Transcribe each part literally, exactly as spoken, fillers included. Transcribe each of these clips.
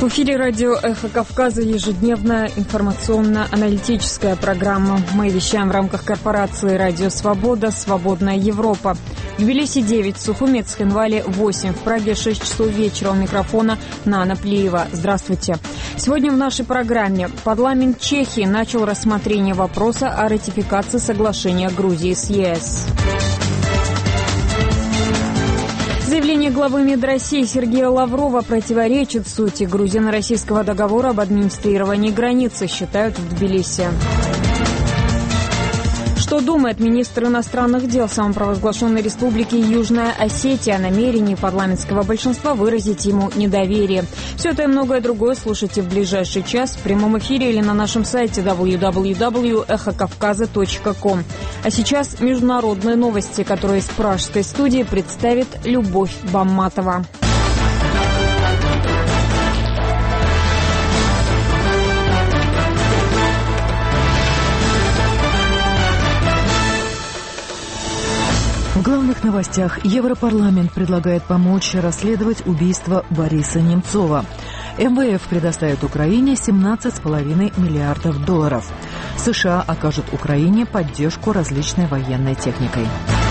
В эфире радио «Эхо Кавказа» ежедневная информационно-аналитическая программа. Мы вещаем в рамках корпорации «Радио Свобода», «Свободная Европа». В Тбилиси девять, в Сухуми, Цхинвале восемь, в Праге шесть часов вечера. У микрофона Нана Плиева. Здравствуйте. Сегодня в нашей программе парламент Чехии начал рассмотрение вопроса о ратификации соглашения Грузии с ЕС. Заявление главы МИД России Сергея Лаврова противоречит сути грузино-российского договора об администрировании границы, считают в Тбилиси. Что думает министр иностранных дел самопровозглашенной республики Южная Осетия о намерении парламентского большинства выразить ему недоверие? Все это и многое другое слушайте в ближайший час в прямом эфире или на нашем сайте дабл ю дабл ю дабл ю точка эхо кавказа точка ком. А сейчас международные новости, которые из пражской студии представит Любовь Бамматова. В главных новостях. Европарламент предлагает помочь расследовать убийство Бориса Немцова. эм вэ эф предоставит Украине семнадцать с половиной миллиардов долларов. США окажут Украине поддержку различной военной техникой.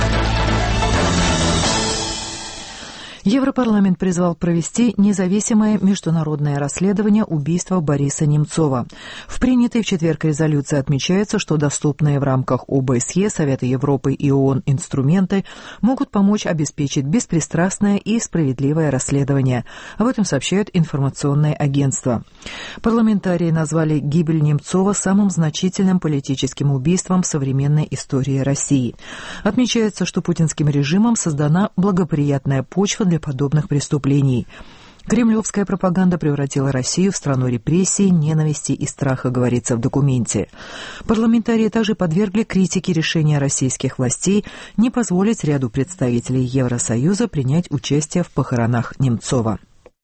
Европарламент призвал провести независимое международное расследование убийства Бориса Немцова. В принятой в четверг резолюции отмечается, что доступные в рамках о бэ эс е, Совета Европы и ООН инструменты могут помочь обеспечить беспристрастное и справедливое расследование. Об этом сообщают информационные агентства. Парламентарии назвали гибель Немцова самым значительным политическим убийством в современной истории России. Отмечается, что путинским режимом создана благоприятная почва для подобных преступлений. Кремлевская пропаганда превратила Россию в страну репрессий, ненависти и страха, говорится в документе. Парламентарии также подвергли критике решения российских властей не позволить ряду представителей Евросоюза принять участие в похоронах Немцова.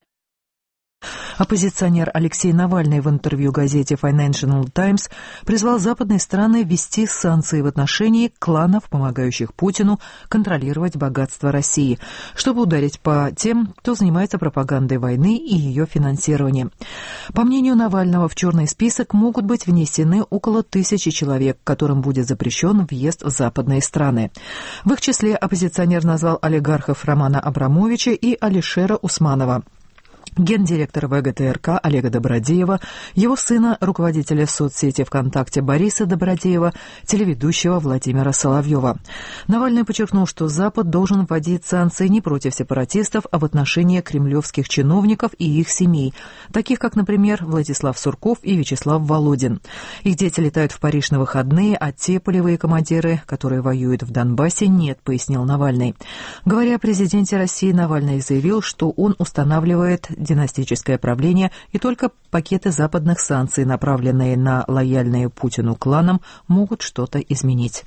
Оппозиционер Алексей Навальный в интервью газете Financial Times призвал западные страны ввести санкции в отношении кланов, помогающих Путину контролировать богатство России, чтобы ударить по тем, кто занимается пропагандой войны и ее финансированием. По мнению Навального, в черный список могут быть внесены около тысячи человек, которым будет запрещен въезд в западные страны. В их числе оппозиционер назвал олигархов Романа Абрамовича и Алишера Усманова, гендиректора вэ гэ тэ эр ка Олега Добродеева, его сына, руководителя соцсети ВКонтакте Бориса Добродеева, телеведущего Владимира Соловьева. Навальный подчеркнул, что Запад должен вводить санкции не против сепаратистов, а в отношении кремлевских чиновников и их семей, таких как, например, Владислав Сурков и Вячеслав Володин. Их дети летают в Париж на выходные, а те полевые командиры, которые воюют в Донбассе, нет, пояснил Навальный. Говоря о президенте России, Навальный заявил, что он устанавливает династическое правление, и только пакеты западных санкций, направленные на лояльные Путину кланам, могут что-то изменить.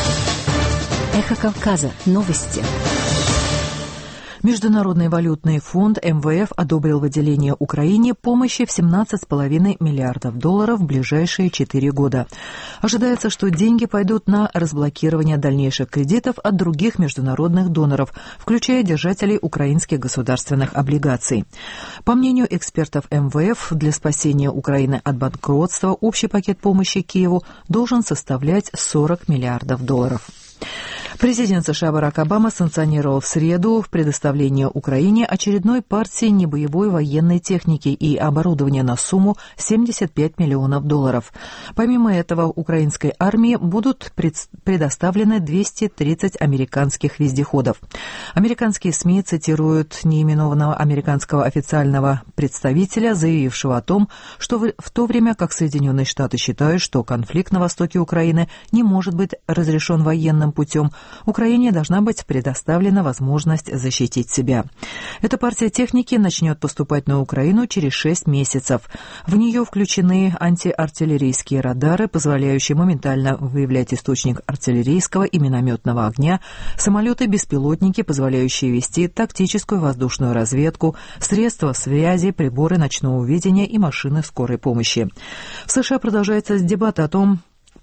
Эхо Кавказа. Новости. Международный валютный фонд эм вэ эф одобрил выделение Украине помощи в семнадцать с половиной миллиардов долларов в ближайшие четыре года. Ожидается, что деньги пойдут на разблокирование дальнейших кредитов от других международных доноров, включая держателей украинских государственных облигаций. По мнению экспертов эм вэ эф, для спасения Украины от банкротства общий пакет помощи Киеву должен составлять сорок миллиардов долларов. Президент США Барак Обама санкционировал в среду предоставление Украине очередной партии небоевой военной техники и оборудования на сумму семьдесят пять миллионов долларов. Помимо этого, украинской армии будут предоставлены двести тридцать американских вездеходов. Американские СМИ цитируют неименованного американского официального представителя, заявившего о том, что в то время как Соединенные Штаты считают, что конфликт на востоке Украины не может быть разрешен военным путем, Украине должна быть предоставлена возможность защитить себя. Эта партия техники начнет поступать на Украину через шесть месяцев. В нее включены антиартиллерийские радары, позволяющие моментально выявлять источник артиллерийского и минометного огня, самолеты-беспилотники, позволяющие вести тактическую воздушную разведку, средства связи, приборы ночного видения и машины скорой помощи. В США продолжается дебат о том,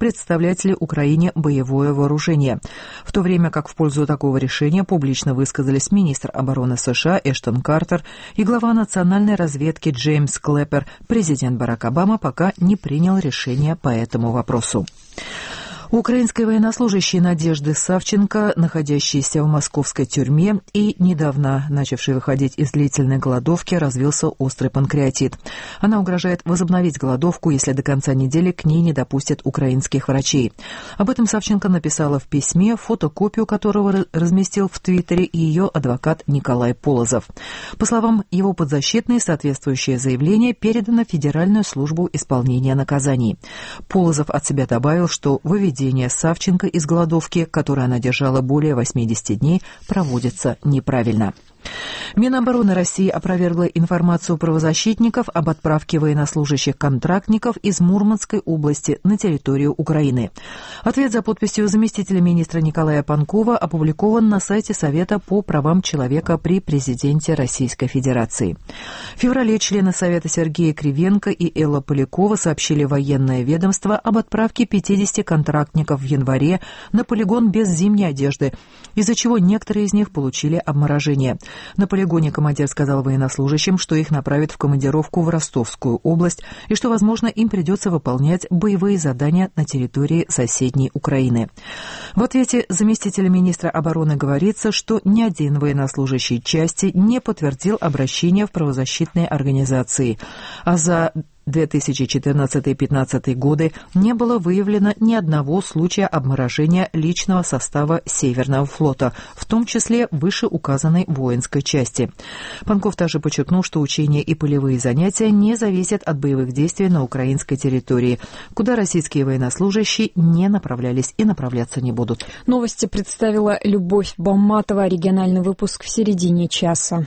представлять ли Украине боевое вооружение. В то время как в пользу такого решения публично высказались министр обороны США Эштон Картер и глава национальной разведки Джеймс Клэппер, президент Барак Обама пока не принял решение по этому вопросу. Украинской военнослужащей Надежды Савченко, находящейся в московской тюрьме и недавно начавшей выходить из длительной голодовки, развился острый панкреатит. Она угрожает возобновить голодовку, если до конца недели к ней не допустят украинских врачей. Об этом Савченко написала в письме, фотокопию которого разместил в Твиттере и ее адвокат Николай Полозов. По словам его подзащитной, соответствующее заявление передано в Федеральную службу исполнения наказаний. Полозов от себя добавил, что выведение Савченко из голодовки, которую она держала более восьмидесяти дней, проводится неправильно. Минобороны России опровергла информацию правозащитников об отправке военнослужащих-контрактников из Мурманской области на территорию Украины. Ответ за подписью заместителя министра Николая Панкова опубликован на сайте Совета по правам человека при президенте Российской Федерации. В феврале члены Совета Сергей Кривенко и Элла Полякова сообщили в военное ведомство об отправке пятидесяти контрактников в январе на полигон без зимней одежды, из-за чего некоторые из них получили обморожение. На полигоне командир сказал военнослужащим, что их направят в командировку в Ростовскую область и что, возможно, им придется выполнять боевые задания на территории соседней Украины. В ответе заместителя министра обороны говорится, что ни один военнослужащий части не подтвердил обращение в правозащитные организации, а за две тысячи четырнадцатый — две тысячи пятнадцатый годы не было выявлено ни одного случая обморожения личного состава Северного флота, в том числе вышеуказанной воинской части. Панков также подчеркнул, что учения и полевые занятия не зависят от боевых действий на украинской территории, куда российские военнослужащие не направлялись и направляться не будут. Новости представила Любовь Бамматова. Региональный выпуск в середине часа.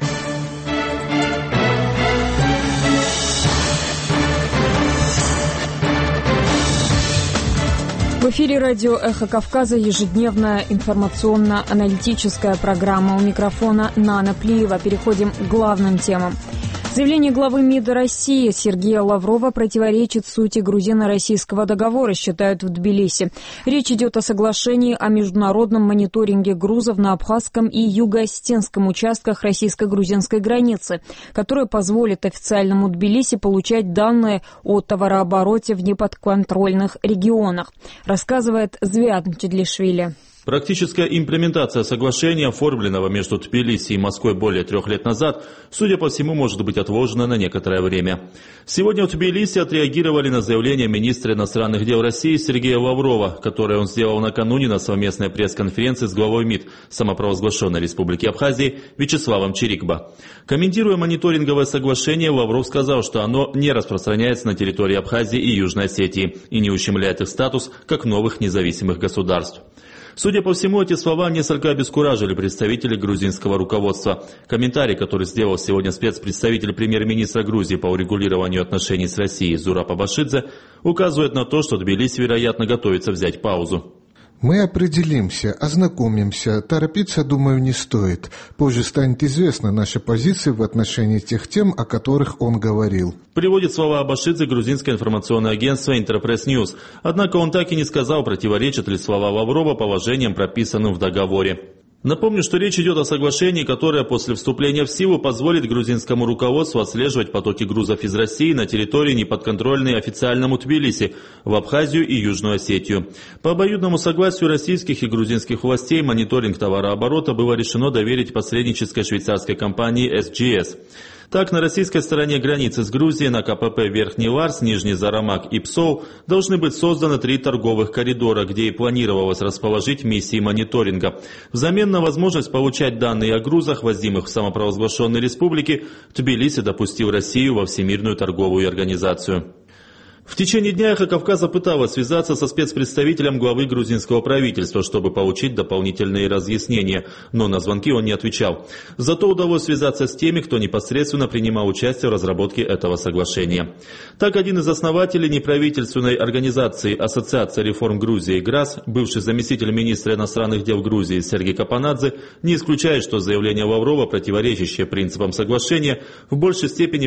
В эфире радио «Эхо Кавказа» ежедневная информационно-аналитическая программа. У микрофона Нана Плиева. Переходим к главным темам. Заявление главы МИДа России Сергея Лаврова противоречит сути грузино-российского договора, считают в Тбилиси. Речь идет о соглашении о международном мониторинге грузов на абхазском и юго-осетинском участках российско-грузинской границы, которое позволит официальному Тбилиси получать данные о товарообороте в неподконтрольных регионах, рассказывает Звиад Мчедлишвили. Практическая имплементация соглашения, оформленного между Тбилиси и Москвой более трех лет назад, судя по всему, может быть отложена на некоторое время. Сегодня в Тбилиси отреагировали на заявление министра иностранных дел России Сергея Лаврова, которое он сделал накануне на совместной пресс-конференции с главой МИД самопровозглашенной Республики Абхазии Вячеславом Чирикбо. Комментируя мониторинговое соглашение, Лавров сказал, что оно не распространяется на территории Абхазии и Южной Осетии и не ущемляет их статус как новых независимых государств. Судя по всему, эти слова несколько обескуражили представителей грузинского руководства. Комментарий, который сделал сегодня спецпредставитель премьер-министра Грузии по урегулированию отношений с Россией Зураб Абашидзе, указывает на то, что Тбилиси, вероятно, готовится взять паузу. Мы определимся, ознакомимся. Торопиться, думаю, не стоит. Позже станет известна наша позиция в отношении тех тем, о которых он говорил. Приводит слова Абашидзе грузинское информационное агентство Интерпресс Ньюс. Однако он так и не сказал, противоречат ли слова Лаврова положениям, прописанным в договоре. Напомню, что речь идет о соглашении, которое после вступления в силу позволит грузинскому руководству отслеживать потоки грузов из России на территории, неподконтрольной официальному Тбилиси, в Абхазию и Южную Осетию. По обоюдному согласию российских и грузинских властей мониторинг товарооборота было решено доверить посреднической швейцарской компании эс джи эс. Так, на российской стороне границы с Грузией на ка пэ пэ Верхний Ларс, Нижний Зарамак и Псоу должны быть созданы три торговых коридора, где и планировалось расположить миссии мониторинга. Взамен на возможность получать данные о грузах, возимых в самопровозглашенной республике, Тбилиси допустил Россию во Всемирную торговую организацию. В течение дня «Эхо Кавказа» пыталась связаться со спецпредставителем главы грузинского правительства, чтобы получить дополнительные разъяснения, но на звонки он не отвечал. Зато удалось связаться с теми, кто непосредственно принимал участие в разработке этого соглашения. Так, один из основателей неправительственной организации Ассоциация реформ Грузии ГРАС, бывший заместитель министра иностранных дел Грузии Сергей Капанадзе, не исключает, что заявление Лаврова, противоречащее принципам соглашения, в большей степени, было адресовано абхазской аудитории.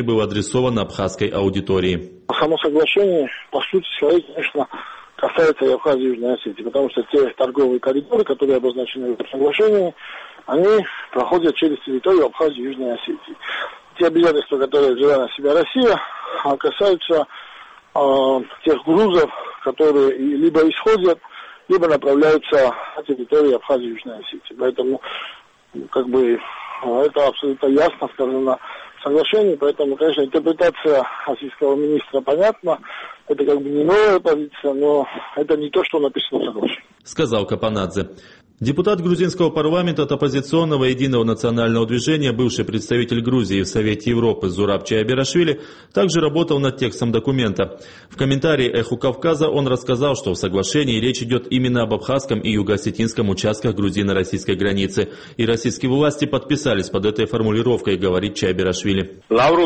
Само соглашение, по сути своей, конечно, касается и Абхазии и Южной Осетии, потому что те торговые коридоры, которые обозначены в этом соглашении, они проходят через территорию Абхазии и Южной Осетии. Те обязательства, которые взяла на себя Россия, касаются э, тех грузов, которые либо исходят, либо направляются на территорию Абхазии и Южной Осетии. Поэтому, как бы, это абсолютно ясно сказано в соглашении, поэтому, конечно, интерпретация российского министра понятна. Это как бы не новая позиция, но это не то, что написано в соглашении. Сказал Капанадзе. Депутат грузинского парламента от оппозиционного Единого национального движения, бывший представитель Грузии в Совете Европы Зураб Чайберашвили, также работал над текстом документа. В комментарии «Эху Кавказа» он рассказал, что в соглашении речь идет именно об абхазском и юго-осетинском участках грузино-российской границы. И российские власти подписались под этой формулировкой, говорит Чайберашвили.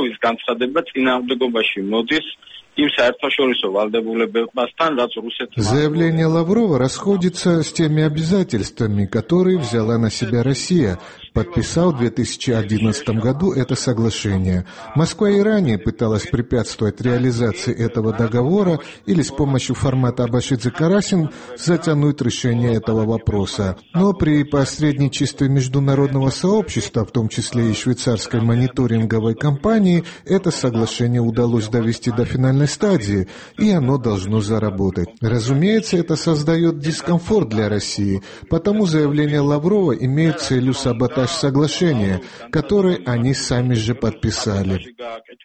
Заявление Лаврова расходится с теми обязательствами, которые взяла на себя Россия, подписав в две тысячи одиннадцатом году это соглашение. Москва и ранее пыталась препятствовать реализации этого договора или с помощью формата Абашидзе-Карасин затянуть решение этого вопроса. Но при посредничестве международного сообщества, в том числе и швейцарской мониторинговой компании, это соглашение удалось довести до финальной стадии, и оно должно заработать. Разумеется, это создает дискомфорт для России, потому заявление Лаврова имеет целью саботаж соглашения, которое они сами же подписали.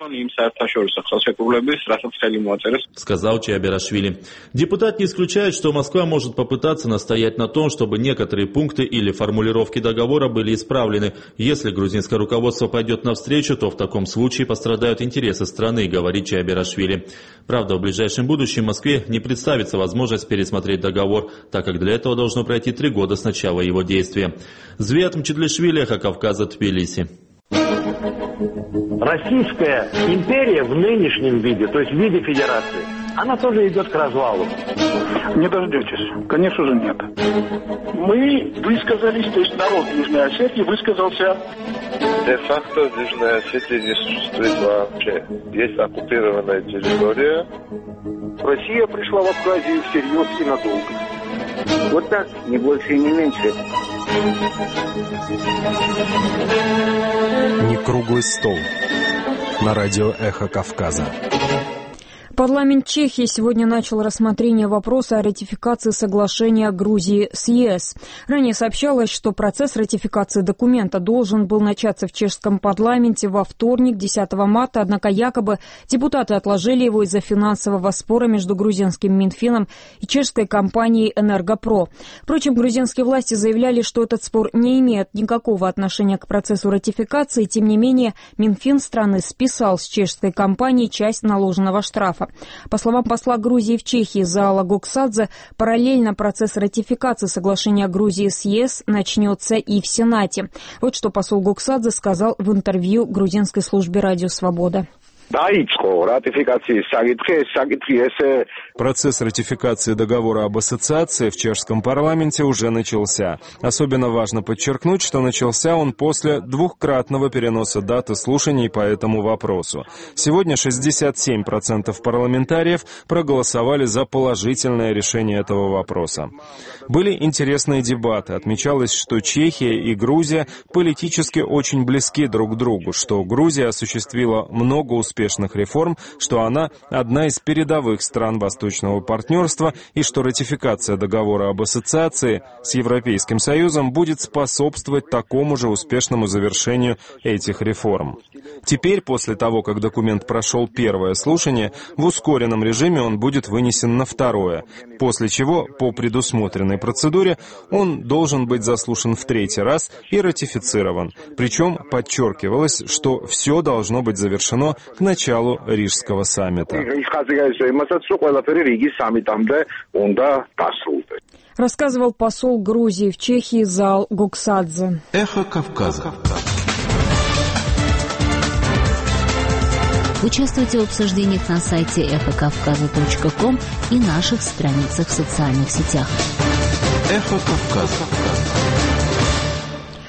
Сказал Чайберашвили. Депутат не исключает, что Москва может попытаться настоять на том, чтобы некоторые пункты или формулировки договора были исправлены. Если грузинское руководство пойдет навстречу, то в таком случае пострадают интересы страны, говорит Чайберашвили. Правда, в ближайшем будущем Москве не представится возможность пересмотреть договор, так как для этого должно пройти три года с начала его действия. Звет Мчедлишвили, Эхо Кавказа, Тбилиси. Российская империя в нынешнем виде, то есть в виде федерации, она тоже идет к развалу. Не дождетесь. Конечно же, нет. Мы высказались, то есть народ Южной Осетии высказался. Де-факто в Южной Осетии не существует вообще. Есть оккупированная территория. Россия пришла в Абхазию всерьез и надолго. Вот так, не больше и не меньше. Не круглый стол. На радио «Эхо Кавказа». Парламент Чехии сегодня начал рассмотрение вопроса о ратификации соглашения Грузии с ЕС. Ранее сообщалось, что процесс ратификации документа должен был начаться в чешском парламенте во вторник, десятого марта, однако якобы депутаты отложили его из-за финансового спора между грузинским Минфином и чешской компанией «Энергопро». Впрочем, грузинские власти заявляли, что этот спор не имеет никакого отношения к процессу ратификации. Тем не менее, Минфин страны списал с чешской компании часть наложенного штрафа. По словам посла Грузии в Чехии Заала Гоксадзе, параллельно процесс ратификации соглашения Грузии с ЕС начнется и в Сенате. Вот что посол Гоксадзе сказал в интервью грузинской службе «Радио Свобода». Процесс ратификации договора об ассоциации в чешском парламенте уже начался. Особенно важно подчеркнуть, что начался он после двухкратного переноса даты слушаний по этому вопросу. Сегодня шестьдесят семь процентов парламентариев проголосовали за положительное решение этого вопроса. Были интересные дебаты. Отмечалось, что Чехия и Грузия политически очень близки друг к другу, что Грузия осуществила много успехов успешных реформ, что она одна из передовых стран Восточного партнерства и что ратификация договора об ассоциации с Европейским Союзом будет способствовать такому же успешному завершению этих реформ. Теперь, после того, как документ прошел первое слушание, в ускоренном режиме он будет вынесен на второе, после чего, по предусмотренной процедуре, он должен быть заслушан в третий раз и ратифицирован. Причем подчеркивалось, что все должно быть завершено к началу Рижского саммита. Рассказывал посол Грузии в Чехии Заал Гоксадзе. Эхо Кавказа. Участвуйте в обсуждениях на сайте эхо кавказа точка ком и наших страницах в социальных сетях. Эхо Кавказа.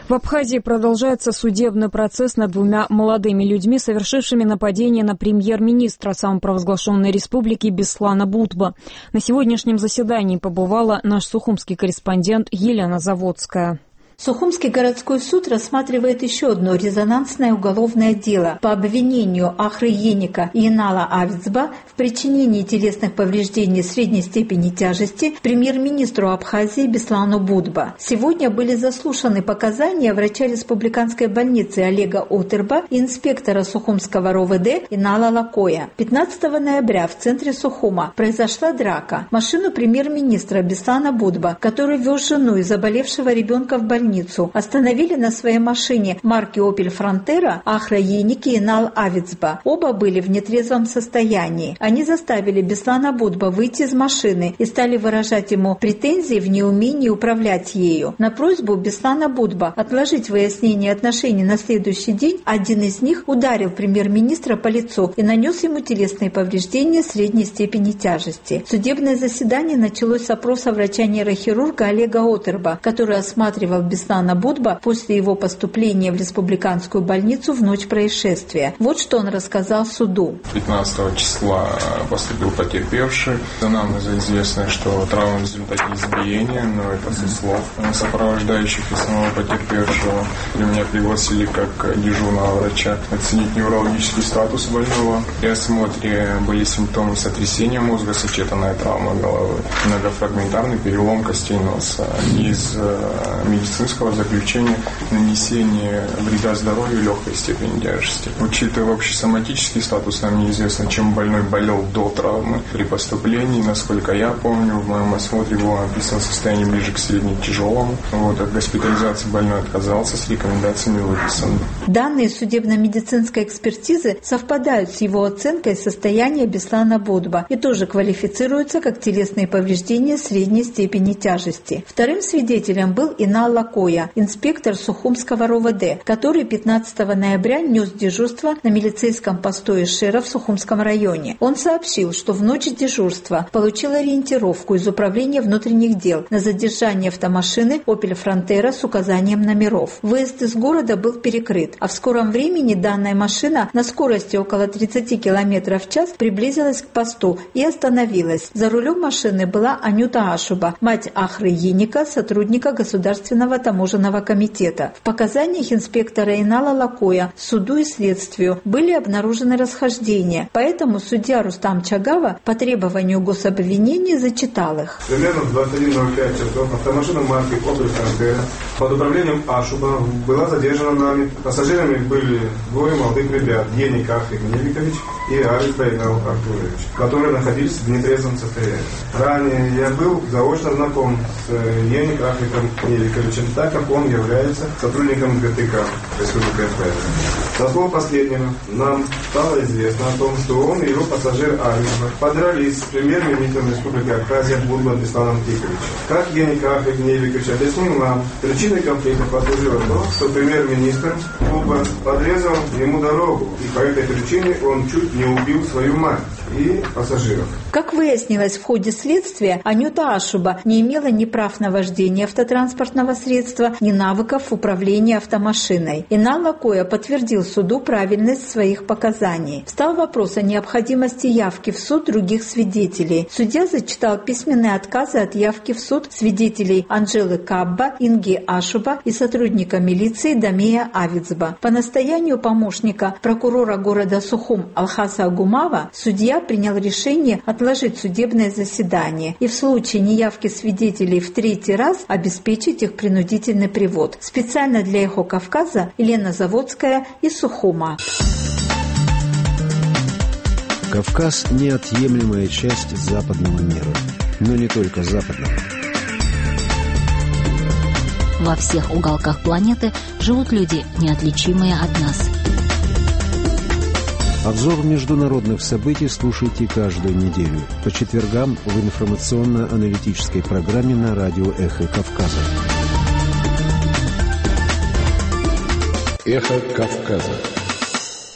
В Абхазии продолжается судебный процесс над двумя молодыми людьми, совершившими нападение на премьер-министра самопровозглашенной республики Беслана Будба. На сегодняшнем заседании побывала наш сухумский корреспондент Елена Заводская. Сухумский городской суд рассматривает еще одно резонансное уголовное дело по обвинению Ахры Еника и Инала Авицба в причинении телесных повреждений средней степени тяжести премьер-министру Абхазии Беслану Будба. Сегодня были заслушаны показания врача республиканской больницы Олега Отерба и инспектора Сухумского РОВД Инала Лакоя. пятнадцатого ноября в центре Сухума произошла драка. Машину премьер-министра Беслана Будба, который вез жену и заболевшего ребенка в больницу, остановили на своей машине марки Opel Frontera Ахра Еник и Инал Авицба. Оба были в нетрезвом состоянии. Они заставили Беслана Будба выйти из машины и стали выражать ему претензии в неумении управлять ею. На просьбу Беслана Будба отложить выяснение отношений на следующий день один из них ударил премьер-министра по лицу и нанес ему телесные повреждения средней степени тяжести. Судебное заседание началось с опроса врача-нейрохирурга Олега Отерба, который осматривал Беслана Будба после его поступления в республиканскую больницу в ночь происшествия. Вот что он рассказал суду. пятнадцатого числа поступил потерпевший. Нам известно, что травма в результате избиения, но это со слов сопровождающих и самого потерпевшего. Меня пригласили как дежурного врача оценить неврологический статус больного. При осмотре были симптомы сотрясения мозга, сочетанная травма головы, многофрагментарный перелом костей носа. Из медицинского заключения нанесение вреда здоровью легкой степени тяжести. Учитывая общесоматический статус, нам неизвестно, чем больной болел до травмы. При поступлении, насколько я помню, в моем осмотре было написано состояние ближе к средне-тяжелому. Вот, от госпитализации больной отказался, с рекомендациями выписан. Данные судебно-медицинской экспертизы совпадают с его оценкой состояния Беслана Будба и тоже квалифицируются как телесные повреждения средней степени тяжести. Вторым свидетелем был Инал Лакоя, инспектор Сухумского РОВД, который пятнадцатого ноября нес дежурство на милицейском посту Ишера в Сухумском районе. Он сообщил, что в ночь дежурства получил ориентировку из Управления внутренних дел на задержание автомашины Opel Frontera с указанием номеров. Выезд из города был перекрыт, а в скором времени данная машина на скорости около тридцати километров в час приблизилась к посту и остановилась. За рулем машины была Анюта Ашуба, мать Ахры Еника, сотрудника Государственного таможенного комитета. В показаниях инспектора Инала Лакоя суду и следствию были обнаружены расхождения, поэтому судья Рустам Чагава по требованию гособвинения зачитал их. Примерно в двадцать один ноль пять часов автомашина марки Opel Frontera под управлением Ашуба была задержана нами. Пассажирами были двое молодых ребят, Еник Ахрик Невикович и Авицба Инал Артурович, которые находились в нетрезвом состоянии. Ранее я был заочно знаком с Еник Ахриком Невиковичем, так как он является сотрудником ГТК Республики Абхазия. Со слов последнего нам стало известно о том, что он и его пассажир Авицба подрались с премьер-министром Республики Абхазия Будбом Бесланом Тиховичем. Как Еник Ахрик Невикович объяснил нам, причиной конфликта послужило то, что премьер-министр Будба подрезал ему дорогу, и по этой причине он чуть не убил свою мать и пассажиров. Как выяснилось в ходе следствия, Анюта Ашуба не имела ни прав на вождение автотранспортного средства, ни навыков управления автомашиной. Инал Лакоя подтвердил суду правильность своих показаний. Встал вопрос о необходимости явки в суд других свидетелей. Судья зачитал письменные отказы от явки в суд свидетелей Анжелы Кабба, Инги Ашуба и сотрудника милиции Дамея Авицба. По настоянию помощника прокурора города Сухум Алхаса Агумава судья принял решение отложить судебное заседание и в случае неявки свидетелей в третий раз обеспечить их принудительный привод. Специально для «Эхо Кавказа» Елена Заводская из Сухума. Кавказ – неотъемлемая часть западного мира, но не только западного. Во всех уголках планеты живут люди, неотличимые от нас. Обзор международных событий слушайте каждую неделю по четвергам в информационно-аналитической программе на радио «Эхо Кавказа». «Эхо Кавказа».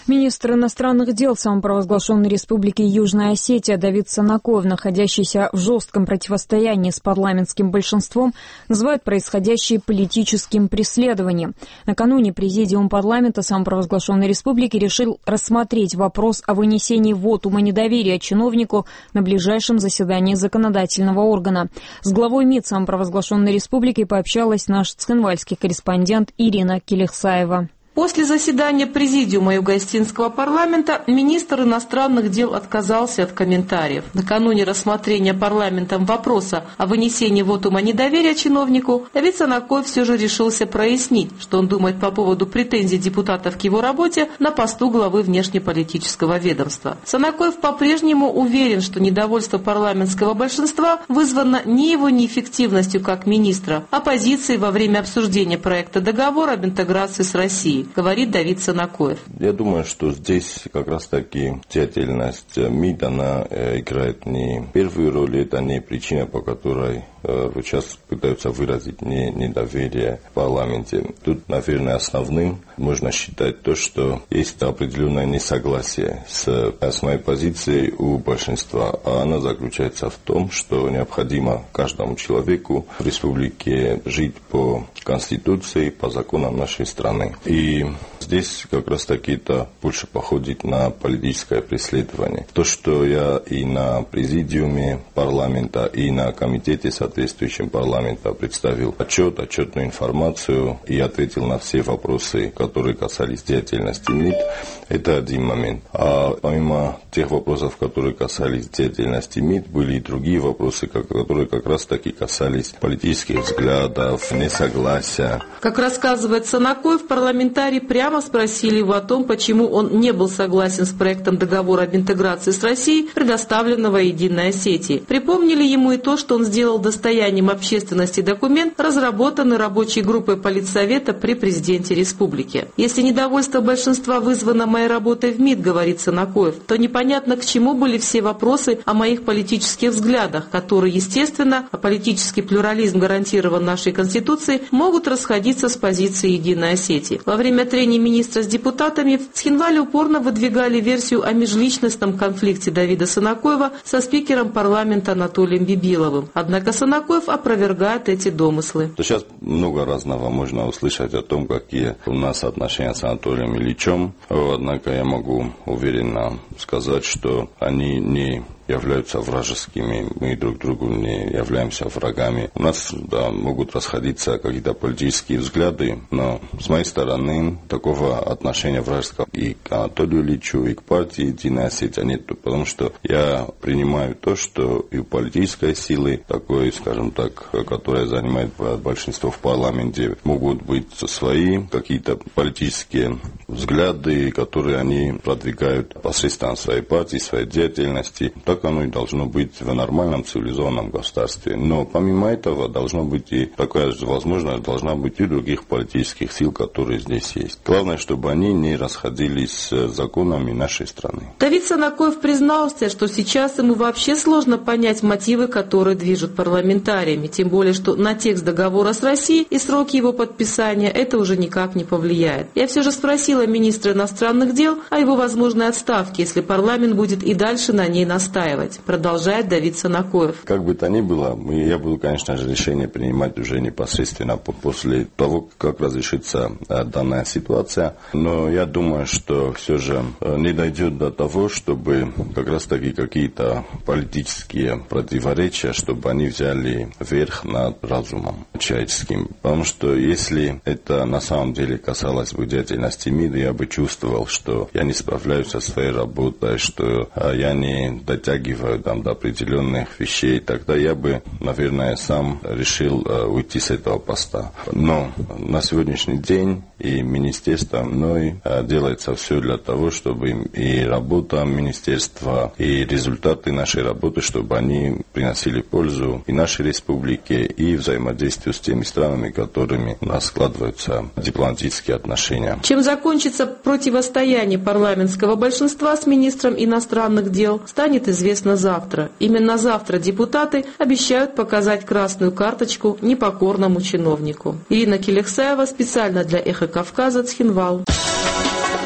Министр иностранных дел самопровозглашенной Республики Южная Осетия Давид Санакоев, находящийся в жестком противостоянии с парламентским большинством, называет происходящее политическим преследованием. Накануне Президиум парламента самопровозглашенной республики решил рассмотреть вопрос о вынесении вотума недоверия чиновнику на ближайшем заседании законодательного органа. С главой МИД самопровозглашенной республики пообщалась наш цхинвальский корреспондент Ирина Келехсаева. После заседания Президиума Юго-Осетинского парламента министр иностранных дел отказался от комментариев. Накануне рассмотрения парламентом вопроса о вынесении вотума недоверия чиновнику, Давид Санакоев все же решился прояснить, что он думает по поводу претензий депутатов к его работе на посту главы внешнеполитического ведомства. Санакоев по-прежнему уверен, что недовольство парламентского большинства вызвано не его неэффективностью как министра, а позицией во время обсуждения проекта договора об интеграции с Россией, говорит Давид Санакоев. Я думаю, что здесь как раз таки деятельность МИД, она играет не первую роль, это не причина, по которой сейчас пытаются выразить не, недоверие в парламенте. Тут, наверное, основным можно считать то, что есть определенное несогласие с, с моей позицией у большинства. А она заключается в том, что необходимо каждому человеку в республике жить по Конституции, по законам нашей страны. И здесь как раз таки это больше походит на политическое преследование. То, что я и на президиуме парламента, и на комитете соответствующем парламента представил отчет, отчетную информацию и ответил на все вопросы, которые касались деятельности МИД, это один момент. А помимо тех вопросов, которые касались деятельности МИД, были и другие вопросы, которые как раз таки касались политических взглядов, несогласия. Как рассказывает Санакоев, парламентарии прямо спросили его о том, почему он не был согласен с проектом договора об интеграции с Россией, предоставленного Единой Осетии. Припомнили ему и то, что он сделал достоянием общественности документ, разработанный рабочей группой Политсовета при президенте республики. Если недовольство большинства вызвано моей работой в МИД, говорит Санакоев, то непонятно, к чему были все вопросы о моих политических взглядах, которые, естественно, а политический плюрализм гарантирован нашей Конституцией, могут расходиться с позицией Единой Осетии. Во время трений министра с депутатами в Цхинвале упорно выдвигали версию о межличностном конфликте Давида Санакоева со спикером парламента Анатолием Бибиловым. Однако Санакоев опровергает эти домыслы. Сейчас много разного можно услышать о том, какие у нас отношения с Анатолием Ильичем. Однако я могу уверенно сказать, что они не являются вражескими, мы друг другу не являемся врагами. У нас, да, могут расходиться какие-то политические взгляды, но с моей стороны такого отношения вражеского и к Анатолию Ильичу, и к партии Единая Осетия нет, потому что я принимаю то, что и у политической силы, такой, скажем так, которая занимает большинство в парламенте, могут быть свои какие-то политические взгляды, которые они продвигают посредством своей партии, своей деятельности. Так оно и должно быть в нормальном цивилизованном государстве. Но помимо этого должно быть и такая же возможность должна быть и других политических сил, которые здесь есть. Главное, чтобы они не расходились с законами нашей страны. Давид Санакоев признался, что сейчас ему вообще сложно понять мотивы, которые движут парламентариями, тем более, что на текст договора с Россией и сроки его подписания это уже никак не повлияет. Я все же спросила министра иностранных дел о его возможной отставке, если парламент будет и дальше на ней настаивать. Продолжает Давид Санакоев. Как бы то ни было, я буду, конечно же, решение принимать уже непосредственно после того, как разрешится данная ситуация. Но я думаю, что все же не дойдет до того, чтобы как раз таки какие-то политические противоречия, чтобы они взяли верх над разумом человеческим. Потому что если это на самом деле касалось бы деятельности МИДа, я бы чувствовал, что я не справляюсь со своей работой, что я не дотягиваю там, до определенных вещей, тогда я бы, наверное, сам решил uh, уйти с этого поста. Но на сегодняшний день и министерство мной uh, делается все для того, чтобы и работа министерства, и результаты нашей работы, чтобы они приносили пользу и нашей республике, и взаимодействию с теми странами, которыми у нас складываются дипломатические отношения. Чем закончится противостояние парламентского большинства с министром иностранных дел, станет известно известно завтра. Именно завтра депутаты обещают показать красную карточку непокорному чиновнику. Ирина Келехсаева специально для «Эхо Кавказа», Цхинвал.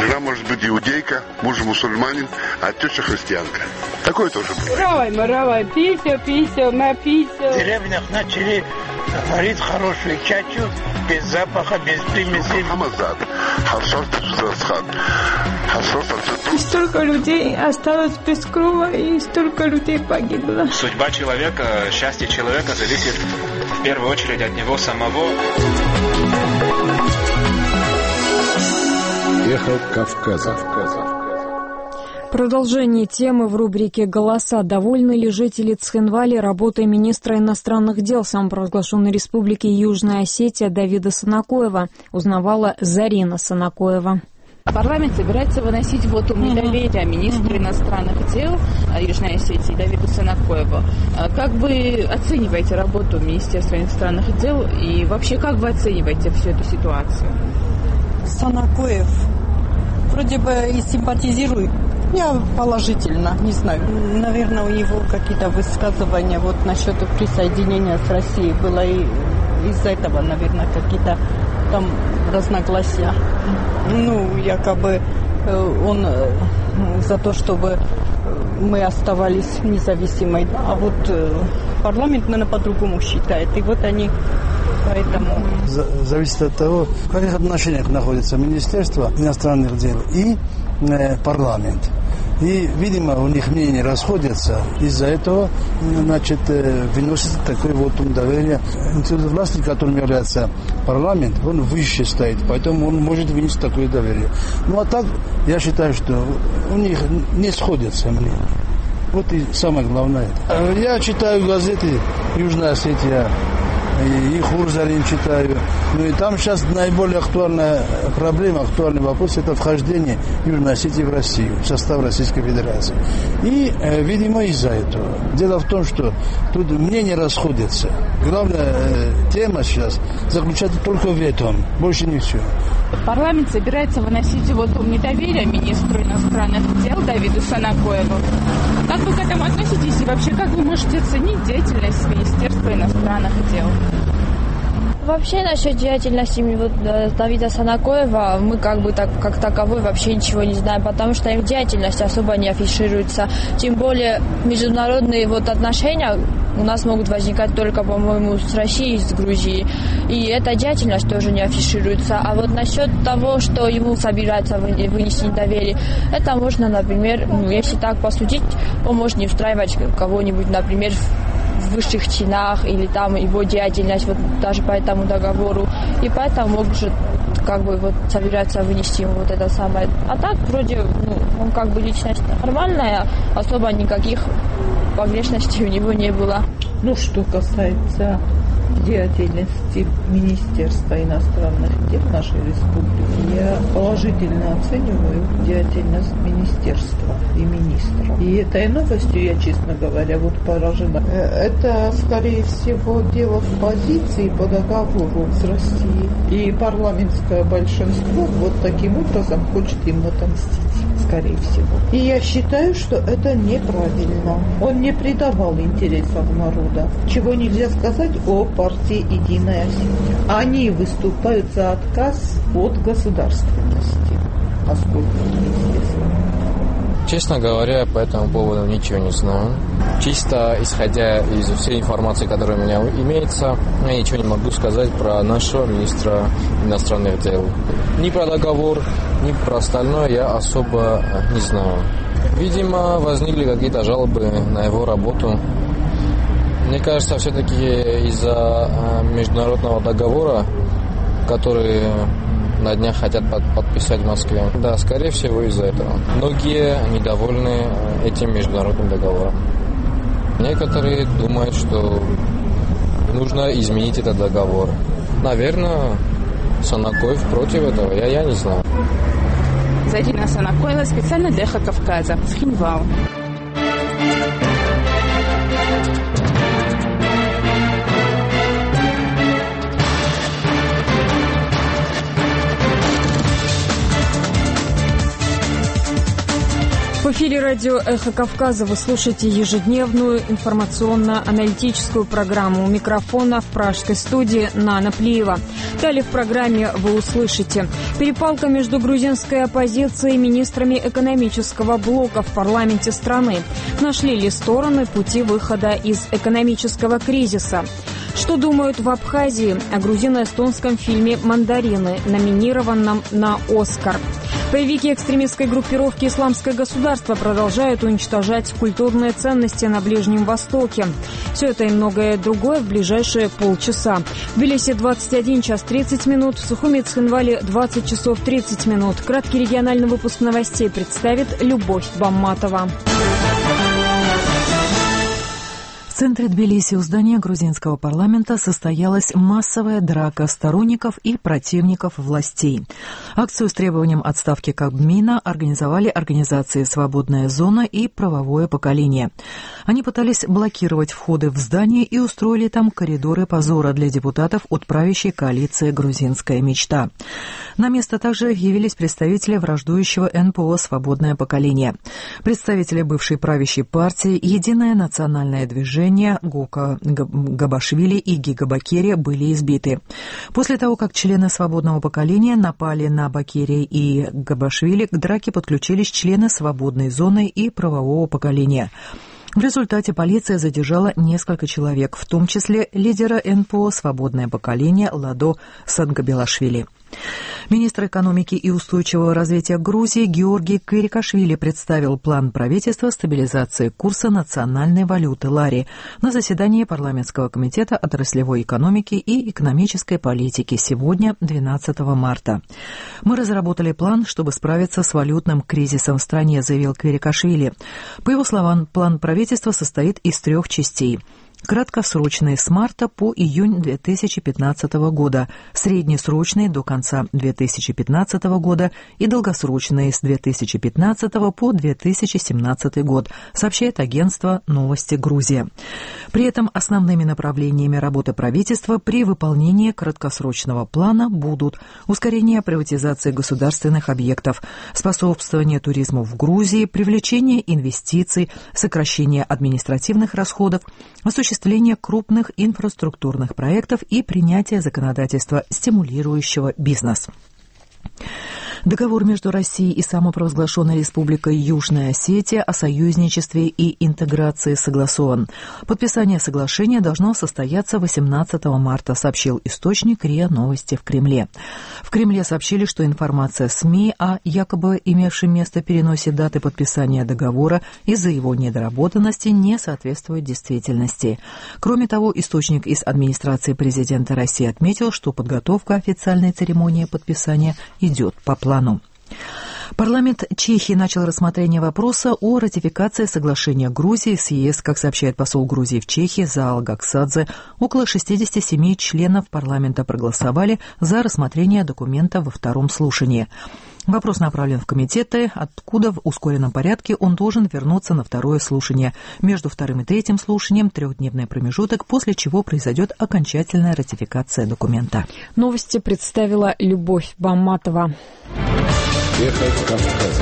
Жена может быть иудейка, муж мусульманин, а теща христианка. Такое тоже бывает. Равай, маравай, писел, писел, написел. В деревнях начали варить хорошую чачу, без запаха, без примесей. Хамазад, харшот засхат, харшот. И столько людей осталось без крова, и столько людей погибло. Судьба человека, счастье человека зависит в первую очередь от него самого. Эхо Кавказа. Продолжение темы в рубрике «Голоса». Довольны ли жители Цхинвали работой министра иностранных дел самопровозглашенной республики Южная Осетия Давида Санакоева, узнавала Зарина Санакоева. Парламент собирается выносить вотум недоверия министру иностранных дел Южной Осетии Давиду Санакоеву. Как вы оцениваете работу Министерства иностранных дел и вообще как вы оцениваете всю эту ситуацию? Санакоев вроде бы и симпатизирует. Я положительно, не знаю. Наверное, у него какие-то высказывания вот насчет присоединения с Россией было и из-за этого, наверное, какие-то там разногласия. Ну, якобы он за то, чтобы мы оставались независимой. А вот парламент, наверное, по-другому считает. И вот они поэтому... Зависит от того, в каких отношениях находится Министерство иностранных дел и э, парламент. И, видимо, у них мнения расходятся. Из-за этого, значит, э, выносится такой вот доверие. Институт власти, которым является парламент, он выше стоит, поэтому он может вынести такое доверие. Ну, а так, я считаю, что у них не сходятся мнения. Вот и самое главное. Я читаю газеты «Южная Осетия», и Хурзалин читаю. Ну и там сейчас наиболее актуальная проблема, актуальный вопрос — это вхождение Южной Осетии в Россию, в состав Российской Федерации. И, э, видимо, из-за этого. Дело в том, что тут мнения расходятся. Главная э, тема сейчас заключается только в этом, больше ничего. Парламент собирается выносить вотум недоверия министру иностранных дел Давиду Санакоеву. Как вы к этому относитесь и вообще как вы можете оценить деятельность Министерства иностранных дел? Вообще насчет деятельности вот, Давида Санакоева мы как бы так, как таковой вообще ничего не знаем, потому что их деятельность особо не афишируется. Тем более международные вот отношения у нас могут возникать только, по-моему, с Россией и с Грузией. И эта деятельность тоже не афишируется. А вот насчет того, что ему собирается вынести недоверие, это можно, например, ну, если так посудить, он может не устраивать кого-нибудь, например, в высших чинах или там его деятельность вот даже по этому договору. И поэтому может как бы вот собираться вынести ему вот это самое. А так вроде ну, он как бы личность нормальная, особо никаких погрешностей у него не было. Ну, что касается деятельности Министерства иностранных дел нашей республики, я положительно оцениваю деятельность министерства и министра. И этой новостью я, честно говоря, вот поражена. Это, скорее всего, дело в позиции по договору с Россией. И парламентское большинство вот таким образом хочет им отомстить, скорее всего. И я считаю, что это неправильно. Он не предавал интересов народа. Чего нельзя сказать о партии «Единая Осетия». Они выступают за отказ от государственности, насколько мне известно. Честно говоря, по этому поводу ничего не знаю. Чисто исходя из всей информации, которая у меня имеется, я ничего не могу сказать про нашего министра иностранных дел. Ни про договор, ни про остальное я особо не знаю. Видимо, возникли какие-то жалобы на его работу. Мне кажется, все-таки из-за международного договора, который на днях хотят подписать в Москве. Да, скорее всего, из-за этого. Многие недовольны этим международным договором. Некоторые думают, что нужно изменить этот договор. Наверное, Санакоев против этого, я, я не знаю. Зарина Санакоева, специально для Эхо Кавказа, Цхинвал. В эфире радио «Эхо Кавказа». Вы слушаете ежедневную информационно-аналитическую программу. У микрофона в пражской студии Нана Плиева. Далее в программе вы услышите: перепалка между грузинской оппозицией и министрами экономического блока в парламенте страны. Нашли ли стороны пути выхода из экономического кризиса? Что думают в Абхазии о грузино-эстонском фильме «Мандарины», номинированном на «Оскар»? Боевики экстремистской группировки «Исламское государство» продолжают уничтожать культурные ценности на Ближнем Востоке. Все это и многое другое в ближайшие полчаса. В Тбилиси двадцать один час тридцать минут, в Сухуми Цхинвале двадцать часов тридцать минут. Краткий региональный выпуск новостей представит Любовь Бамматова. В центре Тбилиси у здания грузинского парламента состоялась массовая драка сторонников и противников властей. Акцию с требованием отставки Кабмина организовали организации «Свободная зона» и «Правовое поколение». Они пытались блокировать входы в здание и устроили там коридоры позора для депутатов от правящей коалиции «Грузинская мечта». На место также явились представители враждующего эн пэ о «Свободное поколение». Представители бывшей правящей партии «Единое национальное движение» Гока Габашвили и Гига Бакерия были избиты. После того, как члены «Свободного поколения» напали на Бакерия и Габашвили, к драке подключились члены «Свободной зоны» и «Правового поколения». В результате полиция задержала несколько человек, в том числе лидера эн пэ о «Свободное поколение» Ладо Сангабелашвили. Министр экономики и устойчивого развития Грузии Георгий Кырикашвили представил план правительства стабилизации курса национальной валюты лари на заседании парламентского комитета отраслевой экономики и экономической политики сегодня, двенадцатого марта. «Мы разработали план, чтобы справиться с валютным кризисом в стране», заявил Кырикашвили. По его словам, план правительства состоит из трех частей. Краткосрочные с марта по июнь две тысячи пятнадцатого года, среднесрочные до конца две тысячи пятнадцатого года и долгосрочные с две тысячи пятнадцатого по две тысячи семнадцатый год, сообщает агентство «Новости Грузия». При этом основными направлениями работы правительства при выполнении краткосрочного плана будут ускорение приватизации государственных объектов, способствование туризму в Грузии, привлечение инвестиций, сокращение административных расходов, осуществление крупных инфраструктурных проектов и принятие законодательства, стимулирующего бизнес. Договор между Россией и самопровозглашенной республикой Южная Осетия о союзничестве и интеграции согласован. Подписание соглашения должно состояться восемнадцатого марта, сообщил источник РИА Новости в Кремле. В Кремле сообщили, что информация СМИ о якобы имевшем место переносе даты подписания договора из-за его недоработанности не соответствует действительности. Кроме того, источник из администрации президента России отметил, что подготовка официальной церемонии подписания идет по плану. Парламент Чехии начал рассмотрение вопроса о ратификации соглашения Грузии с ЕС. Как сообщает посол Грузии в Чехии Заал Гаксадзе, около шестидесяти семи членов парламента проголосовали за рассмотрение документа во втором слушании. Вопрос направлен в комитеты, откуда в ускоренном порядке он должен вернуться на второе слушание. Между вторым и третьим слушанием трехдневный промежуток, после чего произойдет окончательная ратификация документа. Новости представила Любовь Бамматова. Эхо Кавказа.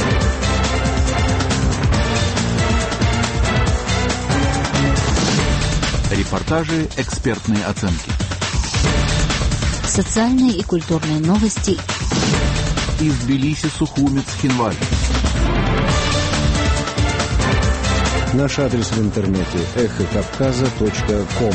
Репортажи, экспертные оценки. Социальные и культурные новости. Из Тбилиси, Сухуми, Цхинваль. Наш адрес в интернете эхо кавказа точка ком.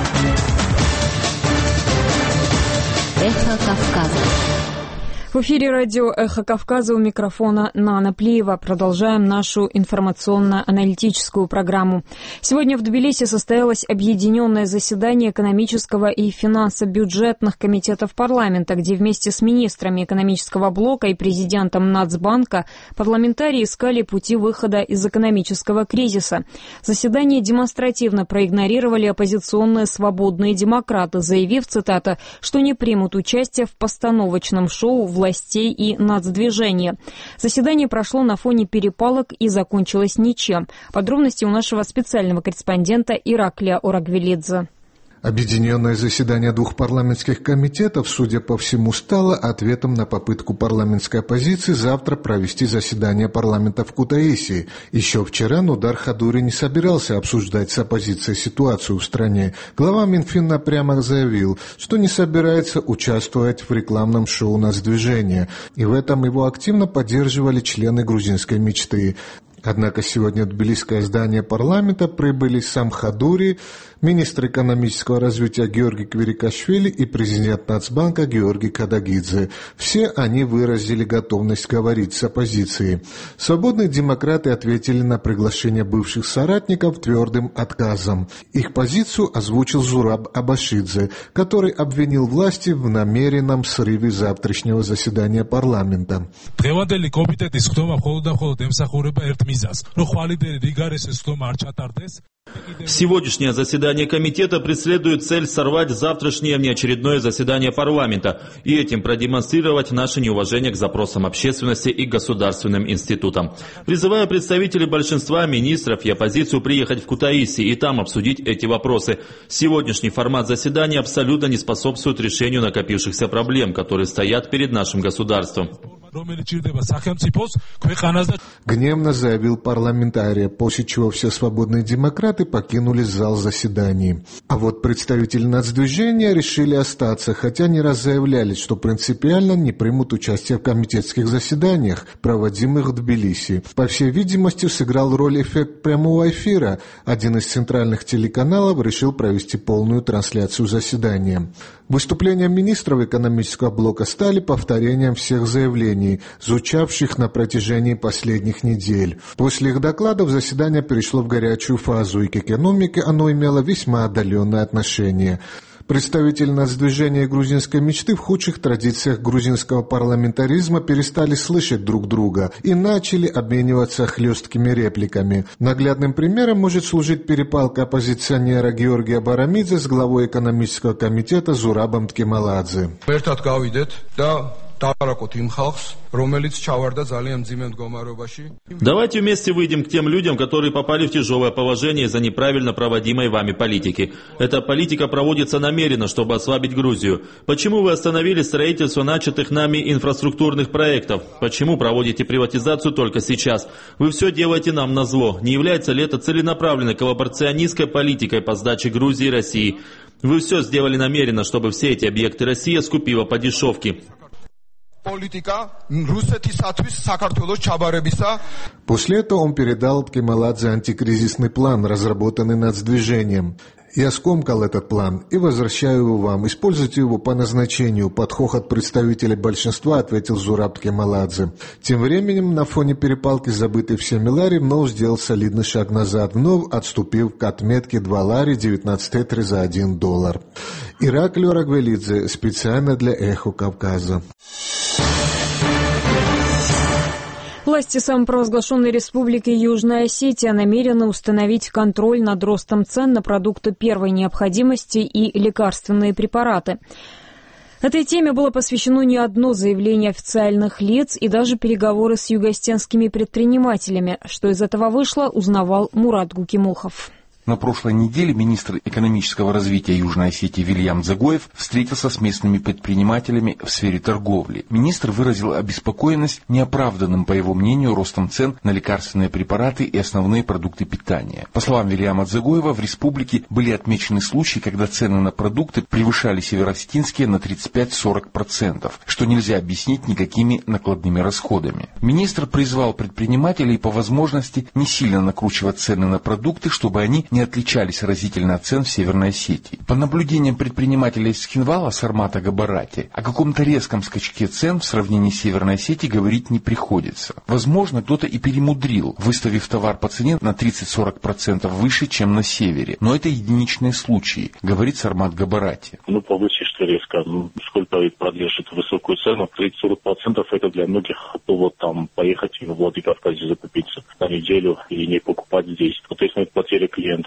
Эхо Кавказа. В эфире радио «Эхо Кавказа», у микрофона Нана Плиева. Продолжаем нашу информационно-аналитическую программу. Сегодня в Тбилиси состоялось объединенное заседание экономического и финансово-бюджетных комитетов парламента, где вместе с министрами экономического блока и президентом Нацбанка парламентарии искали пути выхода из экономического кризиса. Заседание демонстративно проигнорировали оппозиционные свободные демократы, заявив, цитата, что не примут участие в постановочном шоу в властей и нацдвижения. Заседание прошло на фоне перепалок и закончилось ничем. Подробности у нашего специального корреспондента Ираклия Орагвелидзе. Объединенное заседание двух парламентских комитетов, судя по всему, стало ответом на попытку парламентской оппозиции завтра провести заседание парламента в Кутаиси. Еще вчера Нудар Хадури не собирался обсуждать с оппозицией ситуацию в стране. Глава Минфина прямо заявил, что не собирается участвовать в рекламном шоу «Нацдвижение», и в этом его активно поддерживали члены грузинской мечты. Однако сегодня в тбилисское здание парламента прибыли сам Хадури, министр экономического развития Георгий Квирикашвили и президент Нацбанка Георгий Кадагидзе. Все они выразили готовность говорить с оппозицией. Свободные демократы ответили на приглашение бывших соратников твердым отказом. Их позицию озвучил Зураб Абашидзе, который обвинил власти в намеренном срыве завтрашнего заседания парламента. Сегодняшнее заседание комитета преследует цель сорвать завтрашнее внеочередное заседание парламента и этим продемонстрировать наше неуважение к запросам общественности и государственным институтам. Призываю представителей большинства министров и оппозицию приехать в Кутаиси и там обсудить эти вопросы. Сегодняшний формат заседания абсолютно не способствует решению накопившихся проблем, которые стоят перед нашим государством. Гневно заявил парламентарий, после чего все свободные демократы покинули зал заседаний. А вот представители Нацдвижения решили остаться, хотя не раз заявляли, что принципиально не примут участие в комитетских заседаниях, проводимых в Тбилиси. По всей видимости, сыграл роль эффект прямого эфира. Один из центральных телеканалов решил провести полную трансляцию заседания. Выступления министров экономического блока стали повторением всех заявлений, звучавших на протяжении последних недель. После их докладов заседание перешло в горячую фазу, и к экономике оно имело весьма отдаленное отношение. Представители Нацдвижения и грузинской мечты в худших традициях грузинского парламентаризма перестали слышать друг друга и начали обмениваться хлесткими репликами. Наглядным примером может служить перепалка оппозиционера Георгия Барамидзе с главой экономического комитета Зурабом Ткемаладзе. Давайте вместе выйдем к тем людям, которые попали в тяжелое положение из-за неправильно проводимой вами политики. Эта политика проводится намеренно, чтобы ослабить Грузию. Почему вы остановили строительство начатых нами инфраструктурных проектов? Почему проводите приватизацию только сейчас? Вы все делаете нам назло. Не является ли это целенаправленной коллаборационистской политикой по сдаче Грузии и России? Вы все сделали намеренно, чтобы все эти объекты Россия скупила по дешевке. После этого он передал Ткемаладзе антикризисный план, разработанный Нацдвижением. Я скомкал этот план и возвращаю его вам. Используйте его по назначению. Под хохот представителей большинства ответил Зураб Ткемаладзе. Тем временем, на фоне перепалки забытый всеми Лари вновь сделал солидный шаг назад, вновь отступив к отметке два лари девятнадцать тетри за один доллар. Ираклио Рагвелидзе, специально для «Эхо Кавказа». Власти самопровозглашенной республики Южная Осетия намерены установить контроль над ростом цен на продукты первой необходимости и лекарственные препараты. Этой теме было посвящено не одно заявление официальных лиц и даже переговоры с югоостенскими предпринимателями. Что из этого вышло, узнавал Мурат Гукимухов. На прошлой неделе министр экономического развития Южной Осетии Вильям Дзагоев встретился с местными предпринимателями в сфере торговли. Министр выразил обеспокоенность неоправданным, по его мнению, ростом цен на лекарственные препараты и основные продукты питания. По словам Вильяма Дзагоева, в республике были отмечены случаи, когда цены на продукты превышали североосетинские на тридцать пять - сорок процентов, что нельзя объяснить никакими накладными расходами. Министр призвал предпринимателей по возможности не сильно накручивать цены на продукты, чтобы они не отличались разительно от цен в Северной Осетии. По наблюдениям предпринимателя из Цхинвала Сармата Габарати, о каком-то резком скачке цен в сравнении с Северной Осетией говорить не приходится. Возможно, кто-то и перемудрил, выставив товар по цене на тридцать - сорок процентов выше, чем на севере. Но это единичные случаи, говорит Сармат Габарати. Ну, повысишь резко. Ну, сколько продержит высокую цену? тридцать - сорок процентов это для многих повод там поехать в Владикавказе закупиться на неделю и не покупать здесь. Соответственно, это потеря клиентов.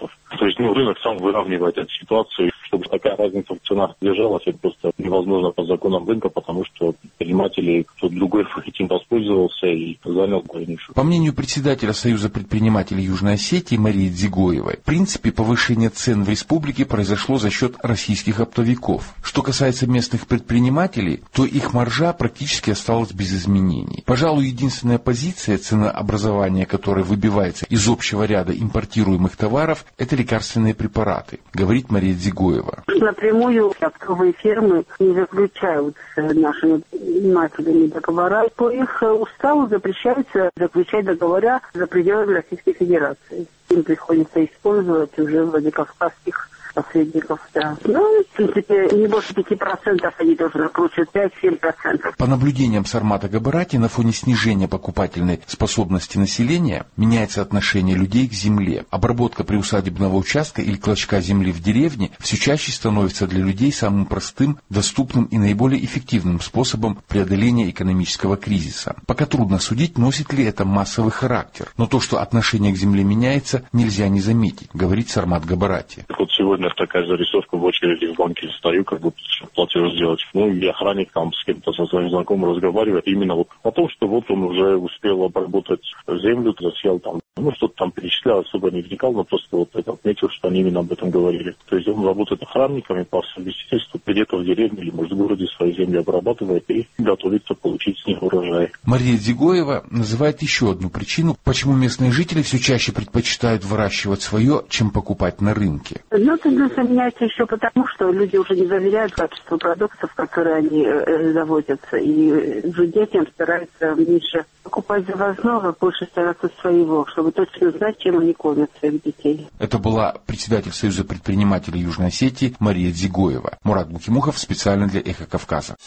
То есть, ну, рынок сам выравнивает эту ситуацию, чтобы такая разница в ценах держалась, это просто невозможно по законам рынка, потому что предприниматели, кто-то другой этим воспользовался и занял нишу. По мнению председателя Союза предпринимателей Южной Осетии Марии Дзигоевой, в принципе, повышение цен в республике произошло за счет российских оптовиков. Что касается местных предпринимателей, то их маржа практически осталась без изменений. Пожалуй, единственная позиция ценообразования, которая выбивается из общего ряда импортируемых товаров, это лекарственные препараты, говорит Мария Дзигоева. Напрямую оптовые фирмы не заключают с нашими предпринимателями договора. По их уставу запрещается заключать договора за пределами Российской Федерации. Им приходится использовать уже владикавказских посредников, да. Ну, в принципе, не больше пяти процентов они тоже накручивают, пять-семь процентов. По наблюдениям Сармата Габарати, на фоне снижения покупательной способности населения меняется отношение людей к земле. Обработка приусадебного участка или клочка земли в деревне все чаще становится для людей самым простым, доступным и наиболее эффективным способом преодоления экономического кризиса. Пока трудно судить, носит ли это массовый характер. Но то, что отношение к земле меняется, нельзя не заметить, говорит Сармат Габарати. Вот сегодня такая зарисовка в очереди в банке стою, как будто платеж сделать. Ну, и охранник там с кем-то со своим знакомым разговаривает именно вот о том, что вот он уже успел обработать землю, засел там, ну, что-то там перечислял, особо не вникал, но просто вот это отметил, что они именно об этом говорили. То есть он работает охранниками по совместительству где-то в деревне или, может, в городе свои земли обрабатывает и готовится получить с них урожай. Мария Дзигоева называет еще одну причину, почему местные жители все чаще предпочитают выращивать свое, чем покупать на рынке. Ну, тенденция меняется еще потому, что люди уже не доверяют качеству продуктов, которые они э, заводятся, и уже детям стараются меньше покупать завозного, больше стараться своего, чтобы точно знать, чем они кормят своих детей. Это была председатель Союза предпринимателей Южной Осетии Мария Дзигоева. Мурат Букимухов специально для «Эхо Кавказа».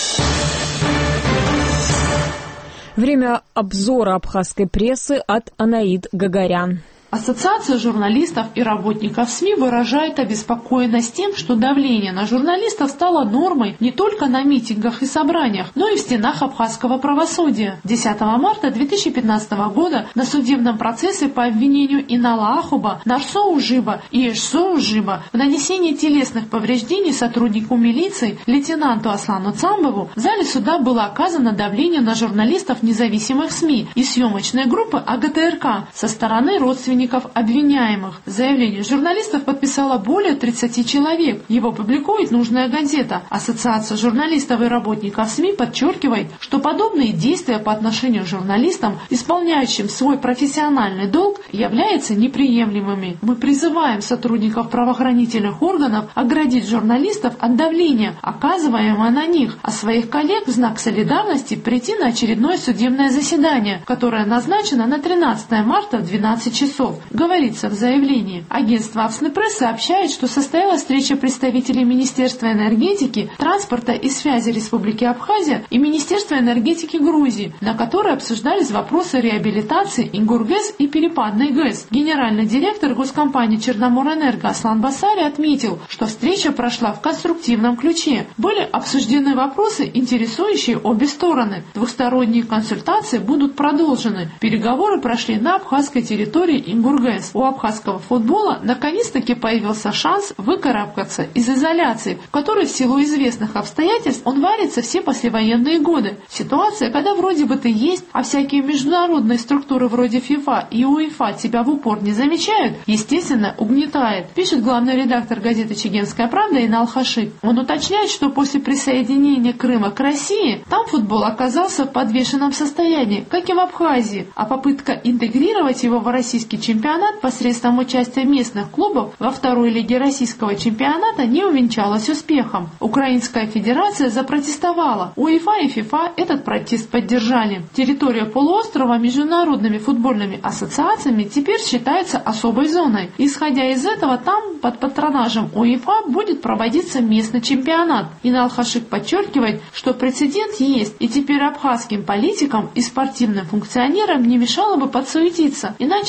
Время обзора абхазской прессы от Анаид Гагарян. Ассоциация журналистов и работников СМИ выражает обеспокоенность тем, что давление на журналистов стало нормой не только на митингах и собраниях, но и в стенах абхазского правосудия. десятого марта две тысячи пятнадцатого года на судебном процессе по обвинению Инала Ахуба, Нарсоу Жиба и Эшсоу Жиба в нанесении телесных повреждений сотруднику милиции лейтенанту Аслану Цамбову в зале суда было оказано давление на журналистов независимых СМИ и съемочной группы АГТРК со стороны родственников обвиняемых. Заявление журналистов подписало более тридцати человек. Его публикует нужная газета. Ассоциация журналистов и работников СМИ подчеркивает, что подобные действия по отношению к журналистам, исполняющим свой профессиональный долг, являются неприемлемыми. Мы призываем сотрудников правоохранительных органов оградить журналистов от давления, оказываемого на них, а своих коллег в знак солидарности прийти на очередное судебное заседание, которое назначено на тринадцатое марта в двенадцать часов. Говорится в заявлении. Агентство Авснепресс сообщает, что состоялась встреча представителей Министерства энергетики, транспорта и связи Республики Абхазия и Министерства энергетики Грузии, на которой обсуждались вопросы реабилитации Ингургэс и Перепадной ГЭС. Генеральный директор госкомпании Черноморэнерго Аслан Басари отметил, что встреча прошла в конструктивном ключе. Были обсуждены вопросы, интересующие обе стороны. Двусторонние консультации будут продолжены. Переговоры прошли на абхазской территории Ингургэс. У абхазского футбола наконец-таки появился шанс выкарабкаться из изоляции, в которой в силу известных обстоятельств он варится все послевоенные годы. Ситуация, когда вроде бы ты есть, а всякие международные структуры вроде ФИФА и УЕФА тебя в упор не замечают, естественно, угнетает, пишет главный редактор газеты «Чегемская правда» Инал Хашик. Он уточняет, что после присоединения Крыма к России там футбол оказался в подвешенном состоянии, как и в Абхазии, а попытка интегрировать его в российский чемпионат посредством участия местных клубов во второй лиге российского чемпионата не увенчалась успехом. Украинская федерация запротестовала. УЕФА и ФИФА этот протест поддержали. Территория полуострова международными футбольными ассоциациями теперь считается особой зоной. Исходя из этого, там под патронажем УЕФА будет проводиться местный чемпионат. Инал Хашик подчеркивает, что прецедент есть, и теперь абхазским политикам и спортивным функционерам не мешало бы подсуетиться, иначе до следующего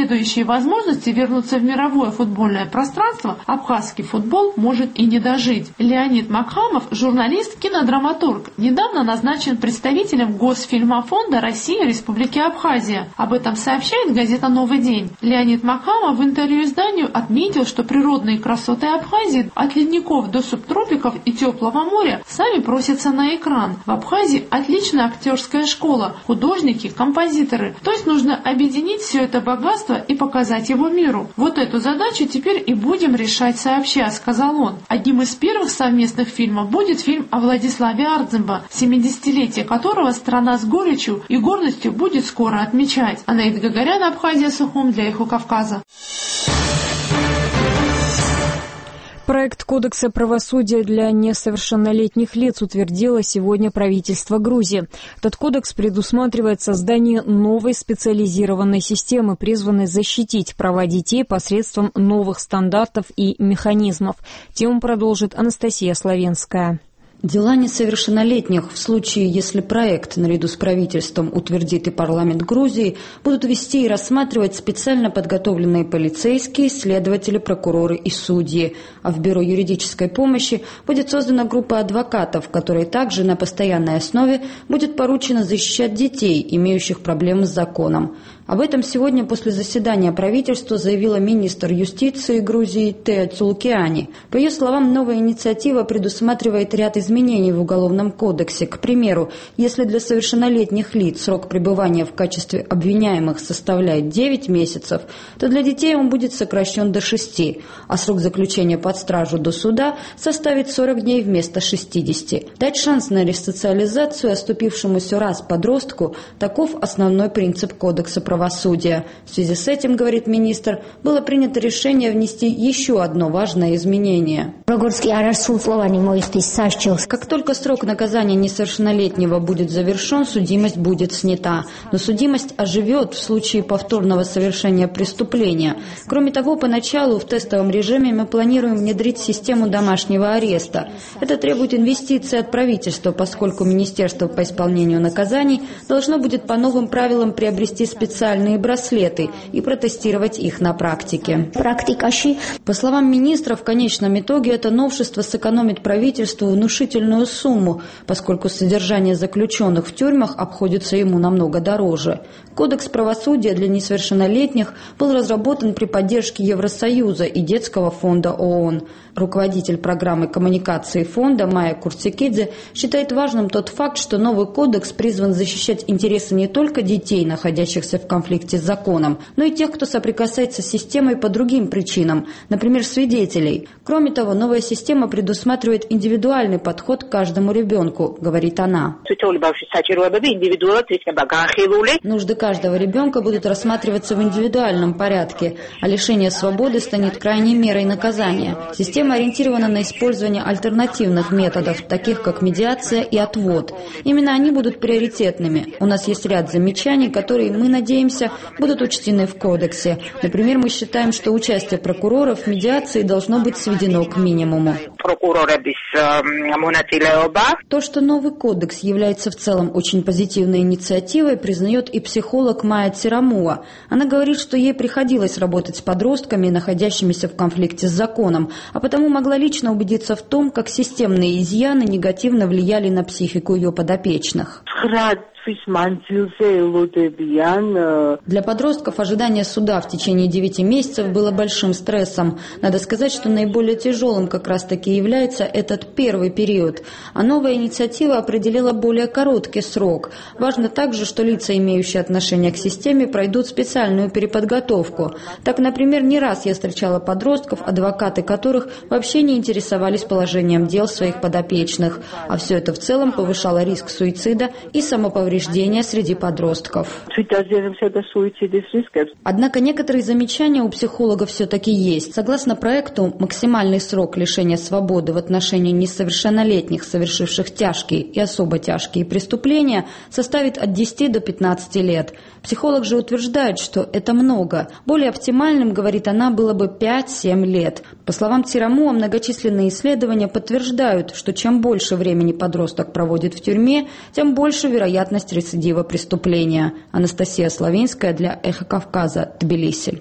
последующие возможности вернуться в мировое футбольное пространство абхазский футбол может и не дожить. Леонид Макхамов, журналист, кинодраматург, недавно назначен представителем Госфильмофонда России Республики Абхазия. Об этом сообщает газета «Новый день». Леонид Макхамов в интервью изданию отметил, что природные красоты Абхазии от ледников до субтропиков и теплого моря сами просятся на экран. В Абхазии отличная актерская школа, художники, композиторы. То есть нужно объединить все это богатство и показать его миру. Вот эту задачу теперь и будем решать сообща, сказал он. Одним из первых совместных фильмов будет фильм о Владиславе Ардзембо, семидесятилетие которого страна с горечью и гордостью будет скоро отмечать. Анаит Гагарян, Абхазия, Сухум для Эхо Кавказа. Проект Кодекса правосудия для несовершеннолетних лиц утвердило сегодня правительство Грузии. Этот кодекс предусматривает создание новой специализированной системы, призванной защитить права детей посредством новых стандартов и механизмов. Тему продолжит Анастасия Славенская. Дела несовершеннолетних, в случае, если проект наряду с правительством утвердит и парламент Грузии, будут вести и рассматривать специально подготовленные полицейские, следователи, прокуроры и судьи. А в Бюро юридической помощи будет создана группа адвокатов, которой также на постоянной основе будет поручено защищать детей, имеющих проблемы с законом. Об этом сегодня после заседания правительства заявила министр юстиции Грузии Теа Цулукиани. По ее словам, новая инициатива предусматривает ряд изменений в Уголовном кодексе. К примеру, если для совершеннолетних лиц срок пребывания в качестве обвиняемых составляет девять месяцев, то для детей он будет сокращен до шести, а срок заключения под стражу до суда составит сорок дней вместо шестидесяти. Дать шанс на ресоциализацию оступившемуся раз подростку – таков основной принцип Кодекса правосудия. правосудия. В связи с этим, говорит министр, было принято решение внести еще одно важное изменение. Как только срок наказания несовершеннолетнего будет завершен, судимость будет снята. Но судимость оживет в случае повторного совершения преступления. Кроме того, поначалу в тестовом режиме мы планируем внедрить систему домашнего ареста. Это требует инвестиций от правительства, поскольку Министерство по исполнению наказаний должно будет по новым правилам приобрести специальные специальные браслеты и протестировать их на практике. По словам министра, в конечном итоге это новшество сэкономит правительству внушительную сумму, поскольку содержание заключенных в тюрьмах обходится ему намного дороже. Кодекс правосудия для несовершеннолетних был разработан при поддержке Евросоюза и Детского фонда ООН. Руководитель программы коммуникации фонда Майя Курцикидзе считает важным тот факт, что новый кодекс призван защищать интересы не только детей, находящихся в конфликте с законом, но и тех, кто соприкасается с системой по другим причинам, например, свидетелей. Кроме того, новая система предусматривает индивидуальный подход к каждому ребенку, говорит она. Нужды каждого ребенка будут рассматриваться в индивидуальном порядке, а лишение свободы станет крайней мерой наказания. Система ориентирована на использование альтернативных методов, таких как медиация и отвод. Именно они будут приоритетными. У нас есть ряд замечаний, которые, мы надеемся, будут учтены в кодексе. Например, мы считаем, что участие прокуроров в медиации должно быть сведено к минимуму. То, что новый кодекс является в целом очень позитивной инициативой, признает и психолог Майя Тирамуа. Она говорит, что ей приходилось работать с подростками, находящимися в конфликте с законом, а потому могла лично убедиться в том, как системные изъяны негативно влияли на психику ее подопечных. Для подростков ожидание суда в течение девяти месяцев было большим стрессом. Надо сказать, что наиболее тяжелым как раз-таки является этот первый период. А новая инициатива определила более короткий срок. Важно также, что лица, имеющие отношение к системе, пройдут специальную переподготовку. Так, например, не раз я встречала подростков, адвокаты которых вообще не интересовались положением дел своих подопечных. А все это в целом повышало риск суицида и самоповреждения среди подростков. Однако некоторые замечания у психологов все-таки есть. Согласно проекту, максимальный срок лишения свободы в отношении несовершеннолетних, совершивших тяжкие и особо тяжкие преступления, составит от десяти до пятнадцати лет. Психолог же утверждает, что это много. Более оптимальным, говорит она, было бы пять-семь лет. По словам Тирамуа, многочисленные исследования подтверждают, что чем больше времени подросток проводит в тюрьме, тем больше вероятность вероятность рецидива преступления. Анастасия Славинская для «Эхо Кавказа», Тбилиси.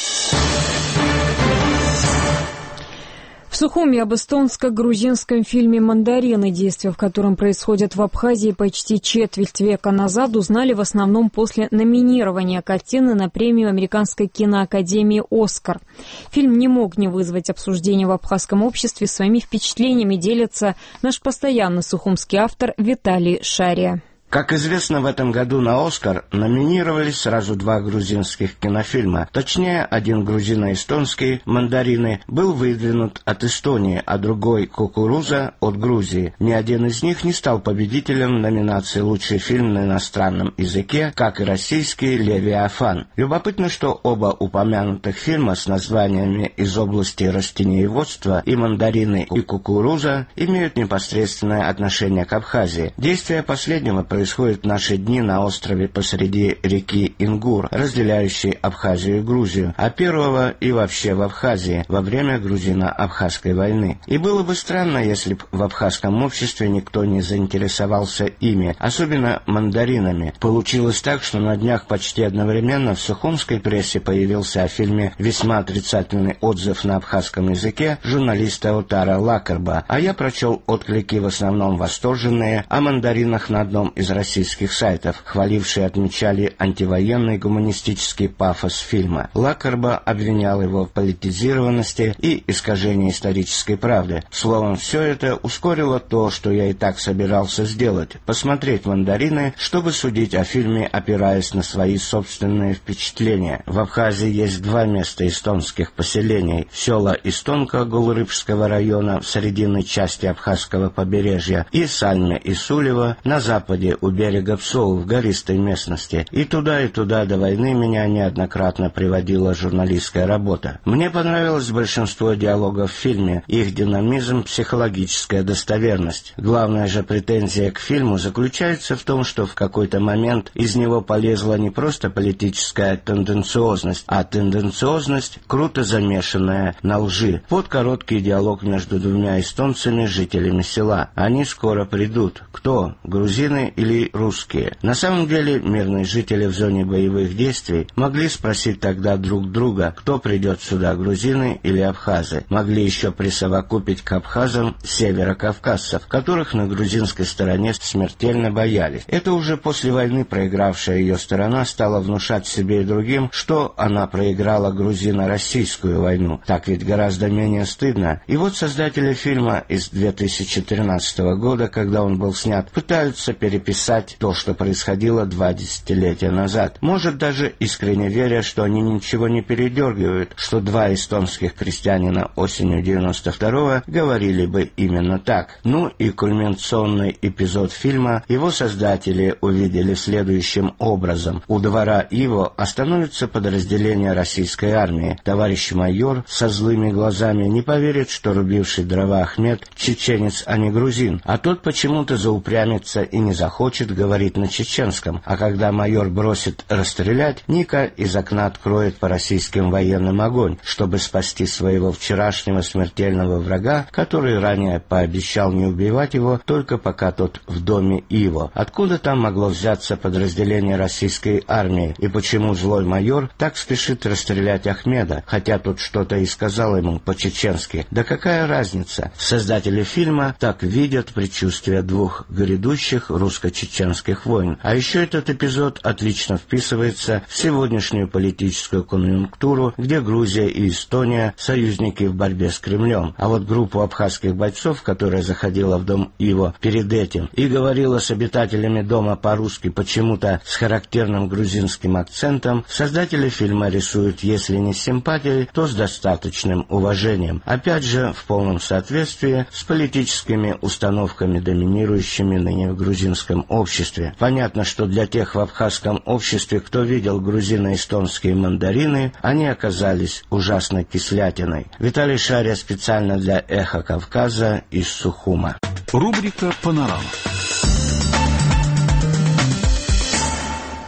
В Сухуми об эстонско-грузинском фильме «Мандарины», действия в котором происходят в Абхазии почти четверть века назад, узнали в основном после номинирования картины на премию Американской киноакадемии «Оскар». Фильм не мог не вызвать обсуждения в абхазском обществе. Своими впечатлениями делится наш постоянный сухумский автор Виталий Шария. Как известно, в этом году на «Оскар» номинировались сразу два грузинских кинофильма. Точнее, один грузино-эстонский «Мандарины» был выдвинут от Эстонии, а другой «Кукуруза» от Грузии. Ни один из них не стал победителем номинации «Лучший фильм на иностранном языке», как и российский «Левиафан». Любопытно, что оба упомянутых фильма с названиями из области растениеводства и «Мандарины» и «Кукуруза» имеют непосредственное отношение к Абхазии. Действие последнего происходит происходит в наши дни на острове посреди реки Ингур, разделяющей Абхазию и Грузию, а первого и вообще в Абхазии во время грузино-абхазской войны. И было бы странно, если бы в абхазском обществе никто не заинтересовался ими, особенно мандаринами. Получилось так, что на днях почти одновременно в сухумской прессе появился о фильме весьма отрицательный отзыв на абхазском языке журналиста Отара Лакарба, а я прочел отклики в основном восторженные о мандаринах на одном из российских сайтов, хвалившие отмечали антивоенный гуманистический пафос фильма. Лакарба обвинял его в политизированности и искажении исторической правды. Словом, все это ускорило то, что я и так собирался сделать — посмотреть «Мандарины», чтобы судить о фильме, опираясь на свои собственные впечатления. В Абхазии есть два места эстонских поселений: села Истонка Гулрыбского района в срединной части абхазского побережья и Сальме и Сулево на западе у берега Псоу в гористой местности. И туда, и туда до войны меня неоднократно приводила журналистская работа. Мне понравилось большинство диалогов в фильме, их динамизм, психологическая достоверность. Главная же претензия к фильму заключается в том, что в какой-то момент из него полезла не просто политическая тенденциозность, а тенденциозность, круто замешанная на лжи. Вот короткий диалог между двумя эстонцами, жителями села. Они скоро придут. Кто? Грузины или русские? На самом деле, мирные жители в зоне боевых действий могли спросить тогда друг друга, кто придет сюда, грузины или абхазы. Могли еще присовокупить к абхазам северокавказцев, которых на грузинской стороне смертельно боялись. Это уже после войны проигравшая ее сторона стала внушать себе и другим, что она проиграла грузино-российскую войну. Так ведь гораздо менее стыдно. И вот создатели фильма из две тысячи тринадцатого года, когда он был снят, пытаются переписать то, что происходило два десятилетия назад. Может, даже искренне веря, что они ничего не передергивают, что два эстонских крестьянина осенью девяносто второго говорили бы именно так. Ну и кульминационный эпизод фильма его создатели увидели следующим образом. У двора Иво остановится подразделение российской армии. Товарищ майор со злыми глазами не поверит, что рубивший дрова Ахмед чеченец, а не грузин, а тот почему-то заупрямится и не захочет говорить на чеченском, а когда майор бросит расстрелять, Ника из окна откроет по российским военным огонь, чтобы спасти своего вчерашнего смертельного врага, который ранее пообещал не убивать его, только пока тот в доме Иво. Откуда там могло взяться подразделение российской армии, и почему злой майор так спешит расстрелять Ахмеда, хотя тот что-то и сказал ему по-чеченски? Да какая разница? Создатели фильма так видят предчувствие двух грядущих русско-чеченских войн. А еще этот эпизод отлично вписывается в сегодняшнюю политическую конъюнктуру, где Грузия и Эстония — союзники в борьбе с Кремлем. А вот группу абхазских бойцов, которая заходила в дом Иво перед этим и говорила с обитателями дома по-русски почему-то с характерным грузинским акцентом, создатели фильма рисуют, если не с симпатией, то с достаточным уважением. Опять же, в полном соответствии с политическими установками, доминирующими ныне в грузинском обществе. Понятно, что для тех в абхазском обществе, кто видел грузино-эстонские мандарины, они оказались ужасной кислятиной. Виталий Шария специально для «Эхо Кавказа» из Сухума. Рубрика «Панорама».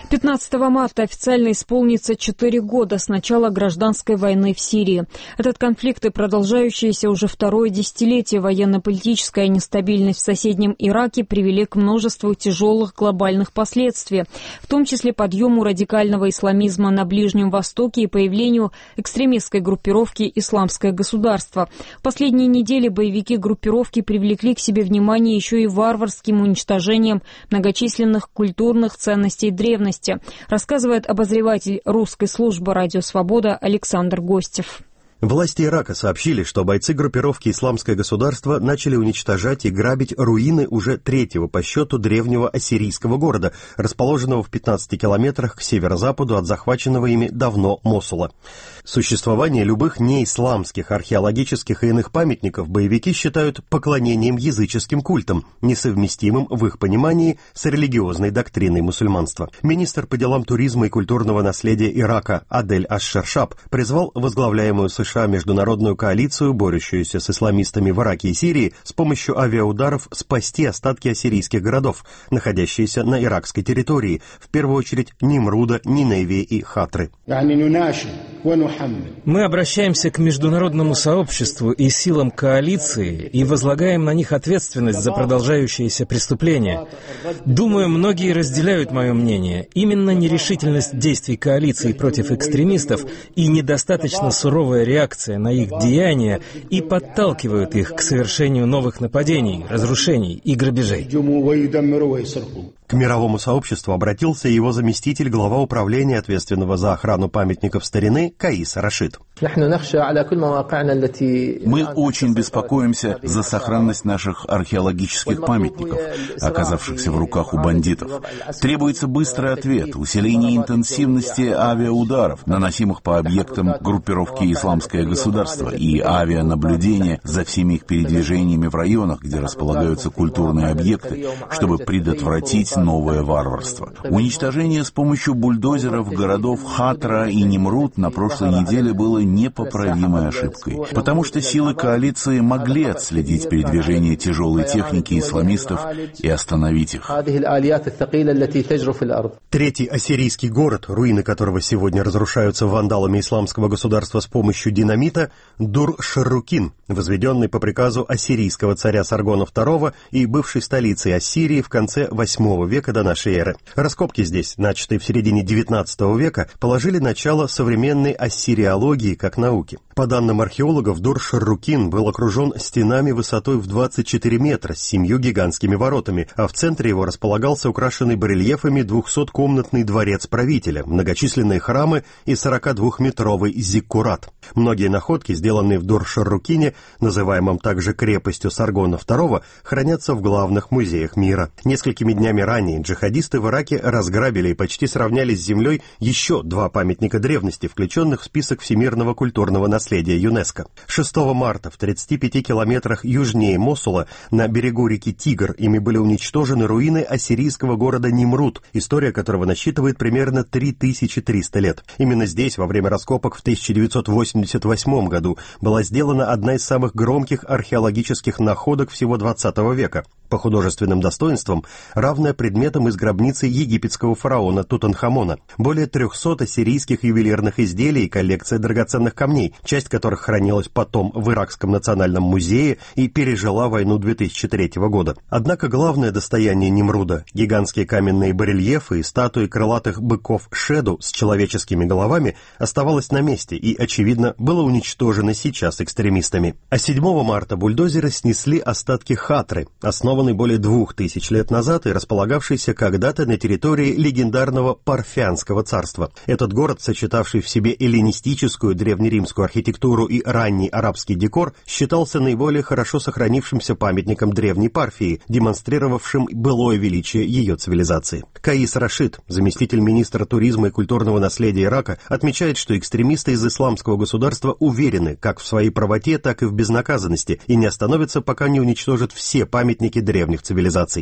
пятнадцатого марта официально исполнится четыре года с начала гражданской войны в Сирии. Этот конфликт и продолжающееся уже второе десятилетие военно-политическая нестабильность в соседнем Ираке привели к множеству тяжелых глобальных последствий, в том числе подъему радикального исламизма на Ближнем Востоке и появлению экстремистской группировки «Исламское государство». В последние недели боевики группировки привлекли к себе внимание еще и варварским уничтожением многочисленных культурных ценностей древности, рассказывает обозреватель русской службы «Радио Свобода» Александр Гостев. Власти Ирака сообщили, что бойцы группировки «Исламское государство» начали уничтожать и грабить руины уже третьего по счету древнего ассирийского города, расположенного в пятнадцати километрах к северо-западу от захваченного ими давно Мосула. Существование любых неисламских археологических и иных памятников боевики считают поклонением языческим культам, несовместимым в их понимании с религиозной доктриной мусульманства. Министр по делам туризма и культурного наследия Ирака Адель Аш-Шаршаб призвал возглавляемую США международную коалицию, борющуюся с исламистами в Ираке и Сирии, с помощью авиаударов спасти остатки ассирийских городов, находящиеся на иракской территории, в первую очередь Нимруда, Ниневии и Хатры. Мы обращаемся к международному сообществу и силам коалиции и возлагаем на них ответственность за продолжающиеся преступления. Думаю, многие разделяют мое мнение. Именно нерешительность действий коалиции против экстремистов и недостаточно суровая реакция на их деяния и подталкивают их к совершению новых нападений, разрушений и грабежей. К мировому сообществу обратился его заместитель, глава управления, ответственного за охрану памятников старины, Каис Рашид. Мы очень беспокоимся за сохранность наших археологических памятников, оказавшихся в руках у бандитов. Требуется быстрый ответ, усиление интенсивности авиаударов, наносимых по объектам группировки «Исламское государство», и авианаблюдение за всеми их передвижениями в районах, где располагаются культурные объекты, чтобы предотвратить новое варварство. Уничтожение с помощью бульдозеров городов Хатра и Нимруд на прошлой неделе было непоправимой ошибкой, потому что силы коалиции могли отследить передвижение тяжелой техники исламистов и остановить их. Третий ассирийский город, руины которого сегодня разрушаются вандалами Исламского государства с помощью динамита, Дур-Шаррукин, возведенный по приказу ассирийского царя Саргона второго и бывшей столицей Ассирии в конце восьмого века до нашей эры. Раскопки здесь, начатые в середине девятнадцатого века, положили начало современной ассириологии как науки. По данным археологов, Дур-Шаррукин был окружен стенами высотой в двадцать четыре метра с семью гигантскими воротами, а в центре его располагался украшенный барельефами двухсоткомнатный дворец правителя, многочисленные храмы и сорокадвухметровый зиккурат. Многие находки, сделанные в Дур-Шаррукине, называемом также крепостью Саргона второго, хранятся в главных музеях мира. Несколькими днями ранее джихадисты в Ираке разграбили и почти сравняли с землей еще два памятника древности, включенных в список всемирного культурного наследия ЮНЕСКО. шестого марта в тридцати пяти километрах южнее Мосула на берегу реки Тигр ими были уничтожены руины ассирийского города Нимруд, история которого насчитывает примерно три тысячи триста лет. Именно здесь во время раскопок в тысяча девятьсот восемьдесят восьмом году была сделана одна из самых громких археологических находок всего двадцатого века. По художественным достоинствам равная предметам из гробницы египетского фараона Тутанхамона. Более трехсот ассирийских ювелирных изделий и коллекция драгоценных камней, часть которых хранилась потом в Иракском национальном музее и пережила войну две тысячи третьего года. Однако главное достояние Нимруда – гигантские каменные барельефы и статуи крылатых быков Шеду с человеческими головами – оставалось на месте и, очевидно, было уничтожено сейчас экстремистами. А седьмого марта бульдозеры снесли остатки Хатры, основанной более двух тысяч лет назад и располагавшейся когда-то на территории легендарного Парфянского царства. Этот город, сочетавший в себе эллинистическую древнеримскую архитектуру и ранний арабский декор, считался наиболее хорошо сохранившимся памятником древней Парфии, демонстрировавшим былое величие ее цивилизации. Каис Рашид, заместитель министра туризма и культурного наследия Ирака, отмечает, что экстремисты из Исламского государства уверены как в своей правоте, так и в безнаказанности и не остановятся, пока не уничтожат все памятники древних цивилизаций.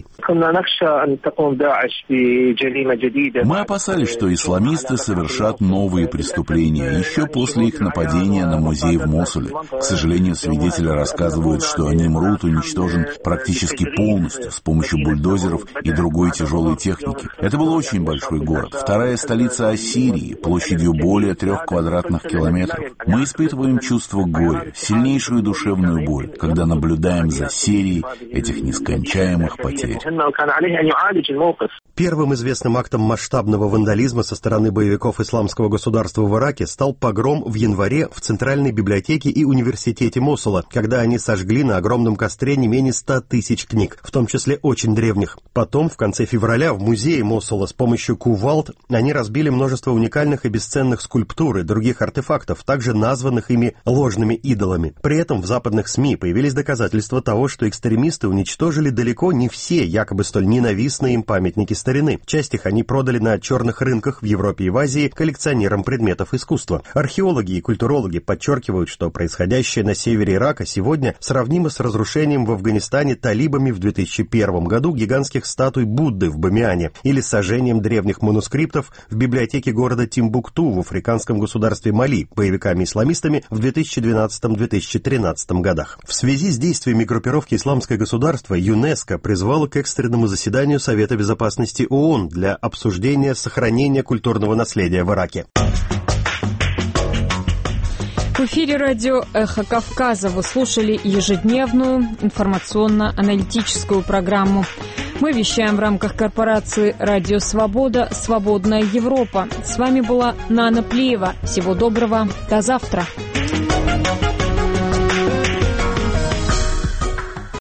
Мы опасались, что исламисты совершат новые преступления еще после их нападения на музей в Мосуле. К сожалению, свидетели рассказывают, что Нимрут уничтожен практически полностью с помощью бульдозеров и другой тяжелой техники. Это был очень большой город, вторая столица Ассирии, площадью более трех квадратных километров. Мы испытываем чувство горя, сильнейшую душевную боль, когда наблюдаем за серией этих нескончаемых потерь. Первым известным актом масштабного вандализма со стороны боевиков исламского государства в Ираке стал погром в январе в Центральной библиотеке и университете Мосула, когда они сожгли на огромном костре не менее ста тысяч книг, в том числе очень древних. Потом, в конце февраля, в музее Мосула с помощью кувалд они разбили множество уникальных и бесценных скульптур и других артефактов, также названных ими ложными идолами. При этом в западных СМИ появились доказательства того, что экстремисты уничтожили далеко не все якобы столь ненавистные им памятники старины. Часть их они продали на черных рынках в Европе и в Азии коллекционерам предметов искусства. Археологи и культурологи подчеркивают, что происходящее на севере Ирака сегодня сравнимо с разрушением в Афганистане талибами в две тысячи первом году гигантских статуй Будды в Бамиане или сожжением древних манускриптов в библиотеке города Тимбукту в африканском государстве Мали боевиками-исламистами в две тысячи двенадцатом — две тысячи тринадцатом годах. В связи с действиями группировки «Исламское государство» ЮНЕСКО призвало к экстренному заседанию Совета безопасности ООН для обсуждения сохранения культурного наследия в Ираке. В эфире радио «Эхо Кавказа» вы слушали ежедневную информационно-аналитическую программу. Мы вещаем в рамках корпорации «Радио Свобода. Свободная Европа». С вами была Нана Плиева. Всего доброго. До завтра.